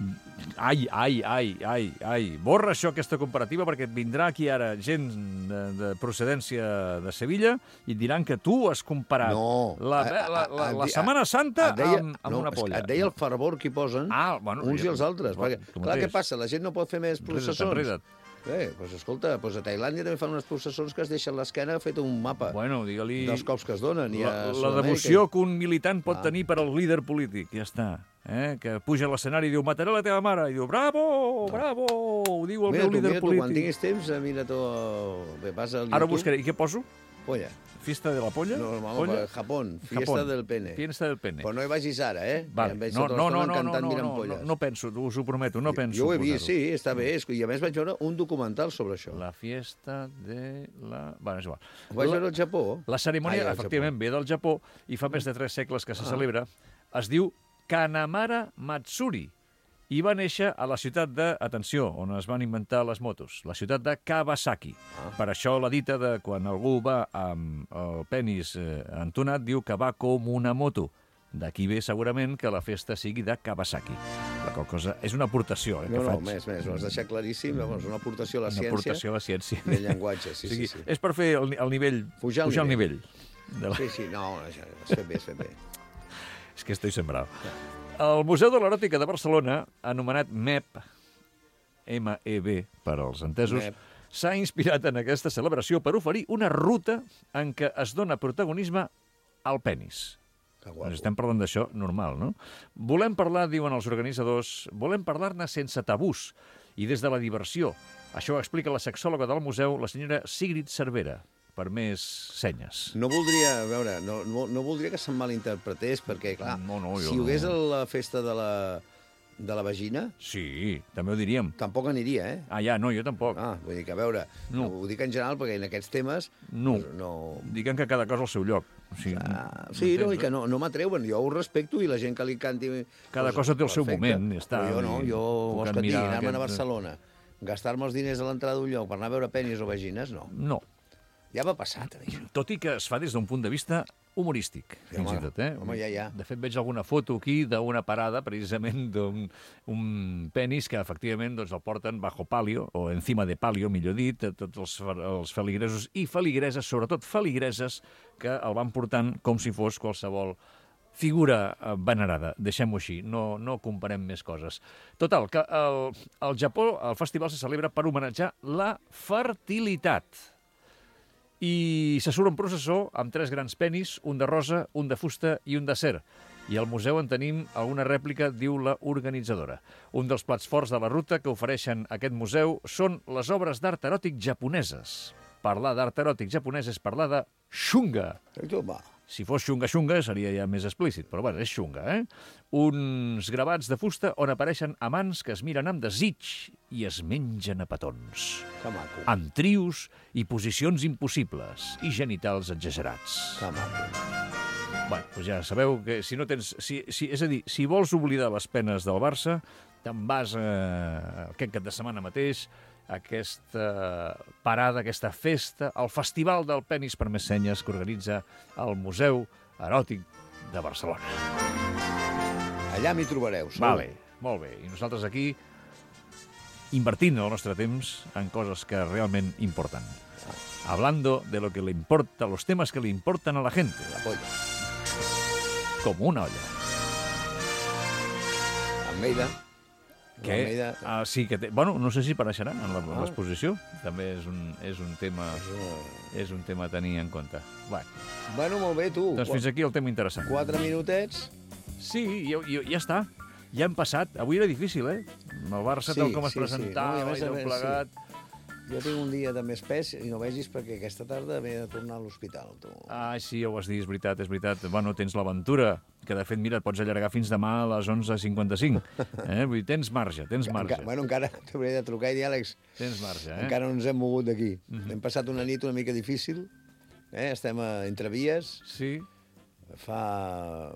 Ai. Borra això, aquesta comparativa, perquè et vindrà aquí ara gent de procedència de Sevilla i et diran que tu has comparat la Setmana Santa amb una polla. Et deia el fervor que hi posen uns i els altres. Clar, què passa? La gent no pot fer més processons. Doncs escolta, a Tailàndia també fan unes processons que es deixen l'esquena fet un mapa dels cops que es donen. La devoció que un militant pot tenir per al líder polític, ja està. Que puja a l'escenari i diu, mataré la teva mare, i diu, bravo, ho diu el meu líder polític. Quan tinguis temps, mira-t'ho... Ara ho buscaré. I què poso? Polla. Fiesta de la polla? No, Japón. Fiesta del pene. Fiesta del pene. Però no hi vagis ara, Vale. No penso, us ho prometo, no penso. Jo ho he vist, sí, està bé. I a més vaig veure un documental sobre això. La fiesta de la... Bueno, és igual. Ho vaig veure al Japó? La cerimònia, efectivament, ve del Japó i fa més de 3 segles que se celebra. Es diu Kanamara Matsuri. I va néixer a la ciutat de, atenció, on es van inventar les motos, la ciutat de Kawasaki. Per això la dita de quan algú va amb el penis entonat diu que va com una moto. D'aquí ve segurament que la festa sigui de Kawasaki. La qual cosa és una aportació que faig. No, més, ho has deixat claríssim, és una aportació a la ciència. Una aportació a la ciència. Del llenguatge, sí. És per fer el nivell... Pujar el nivell. Sí, no, has fet bé. És que estoy sembrado. El Museu de l'Eròtica de Barcelona, anomenat MEB, M-E-B per als entesos, s'ha inspirat en aquesta celebració per oferir una ruta en què es dona protagonisme al penis. Estem parlant d'això normal, no? Volem parlar, diuen els organitzadors, volem parlar-ne sense tabús i des de la diversió. Això ho explica la sexòloga del museu, la senyora Sigrid Cervera. Per més senyes. No voldria que se'm malinterpretés, perquè, clar, si hi hagués la festa de la vagina... Sí, també ho diríem. Tampoc aniria, no, jo tampoc. Vull dir que, a veure, ho dic en general, perquè en aquests temes... No, diguem que cada cosa al seu lloc. Sí, i que no m'atreuen. Jo ho respecto i la gent que li canti... Cada cosa té el seu moment, ja està. Jo no, jo vols que et digui, anar-me'n a Barcelona, gastar-me els diners a l'entrada d'un lloc per anar a veure penis o vagines, no. No. Ja m'ha passat, això. Tot i que es fa des d'un punt de vista humorístic, fins i tot, eh? Home, ja. De fet, veig alguna foto aquí d'una parada, precisament, d'un penis que, efectivament, doncs, el porten bajo palio, o encima de palio, millor dit, tots els feligresos i feligreses, sobretot feligreses, que el van portant com si fos qualsevol figura venerada, deixem-ho així, no comparem més coses. Total, que al Japó el festival se celebra per homenatjar la fertilitat. I se surt en processó amb 3 grans penis, un de rosa, un de fusta i un d'acer. I al museu en tenim alguna rèplica, diu la organitzadora. Un dels plats forts de la ruta que ofereixen aquest museu són les obres d'art eròtic japoneses. Parlar d'art eròtic japonès és parlar de shunga. Si fos xunga-xunga seria ja més explícit, però bueno, és xunga, eh? Uns gravats de fusta on apareixen amants que es miren amb desig i es mengen a petons. Que maco. Amb trios i posicions impossibles i genitals exagerats. Que maco. Bé, doncs ja sabeu que si no tens... és a dir, si vols oblidar les penes del Barça, te'n vas aquest cap de setmana mateix aquesta parada, aquesta festa, el Festival del Penis per Més Senyes que organitza el Museu Eròtic de Barcelona. Allà m'hi trobareu. Vale, molt bé. I nosaltres aquí invertint el nostre temps en coses que realment importen. Hablando de lo que le importa, los temas que le importan a la gente. La polla. Como una olla. Almeida. Que, sí que bueno, no sé si apareixerà en l'exposició. També és un tema a tenir en compte. Bueno, molt bé, tu. Doncs fins aquí el tema interessant. 4 minutets. Sí, ja està. Ja hem passat. Avui era difícil, eh? El Barça tal com es presentava i tot plegat. Sí. Jo tinc un dia també espès i no vegis perquè aquesta tarda m'he de tornar a l'hospital. Sí, ja ho has dit, és veritat. Bueno, tens l'aventura, que de fet, mira, et pots allargar fins demà a les 11:55. Vull dir, tens marge. Bueno, encara t'hauré de trucar i dir, Àlex, tens marge, encara no ens hem mogut d'aquí. Hem passat una nit una mica difícil, estem a entrevies. Sí. Fa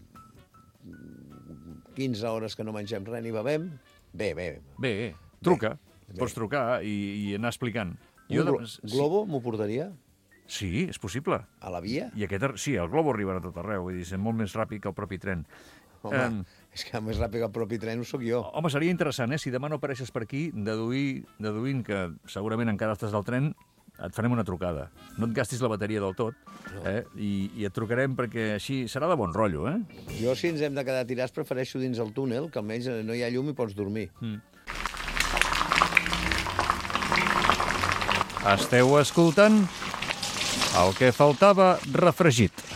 15 hores que no mengem res ni bevem. Bé. Truca. Pots trucar i anar explicant. Globo m'ho portaria? Sí, és possible. A la via? Sí, el Globo arribarà a tot arreu, vull dir, és molt més ràpid que el propi tren. Home, és que més ràpid que el propi tren ho sóc jo. Home, seria interessant, si demà no apareixes per aquí, deduint que segurament encara estàs al tren, et farem una trucada. No et gastis la bateria del tot, i et trucarem perquè així serà de bon rotllo, eh? Jo, si ens hem de quedar tirats, prefereixo dins el túnel, que almenys no hi ha llum i pots dormir. Esteu escoltant el que faltava refregit.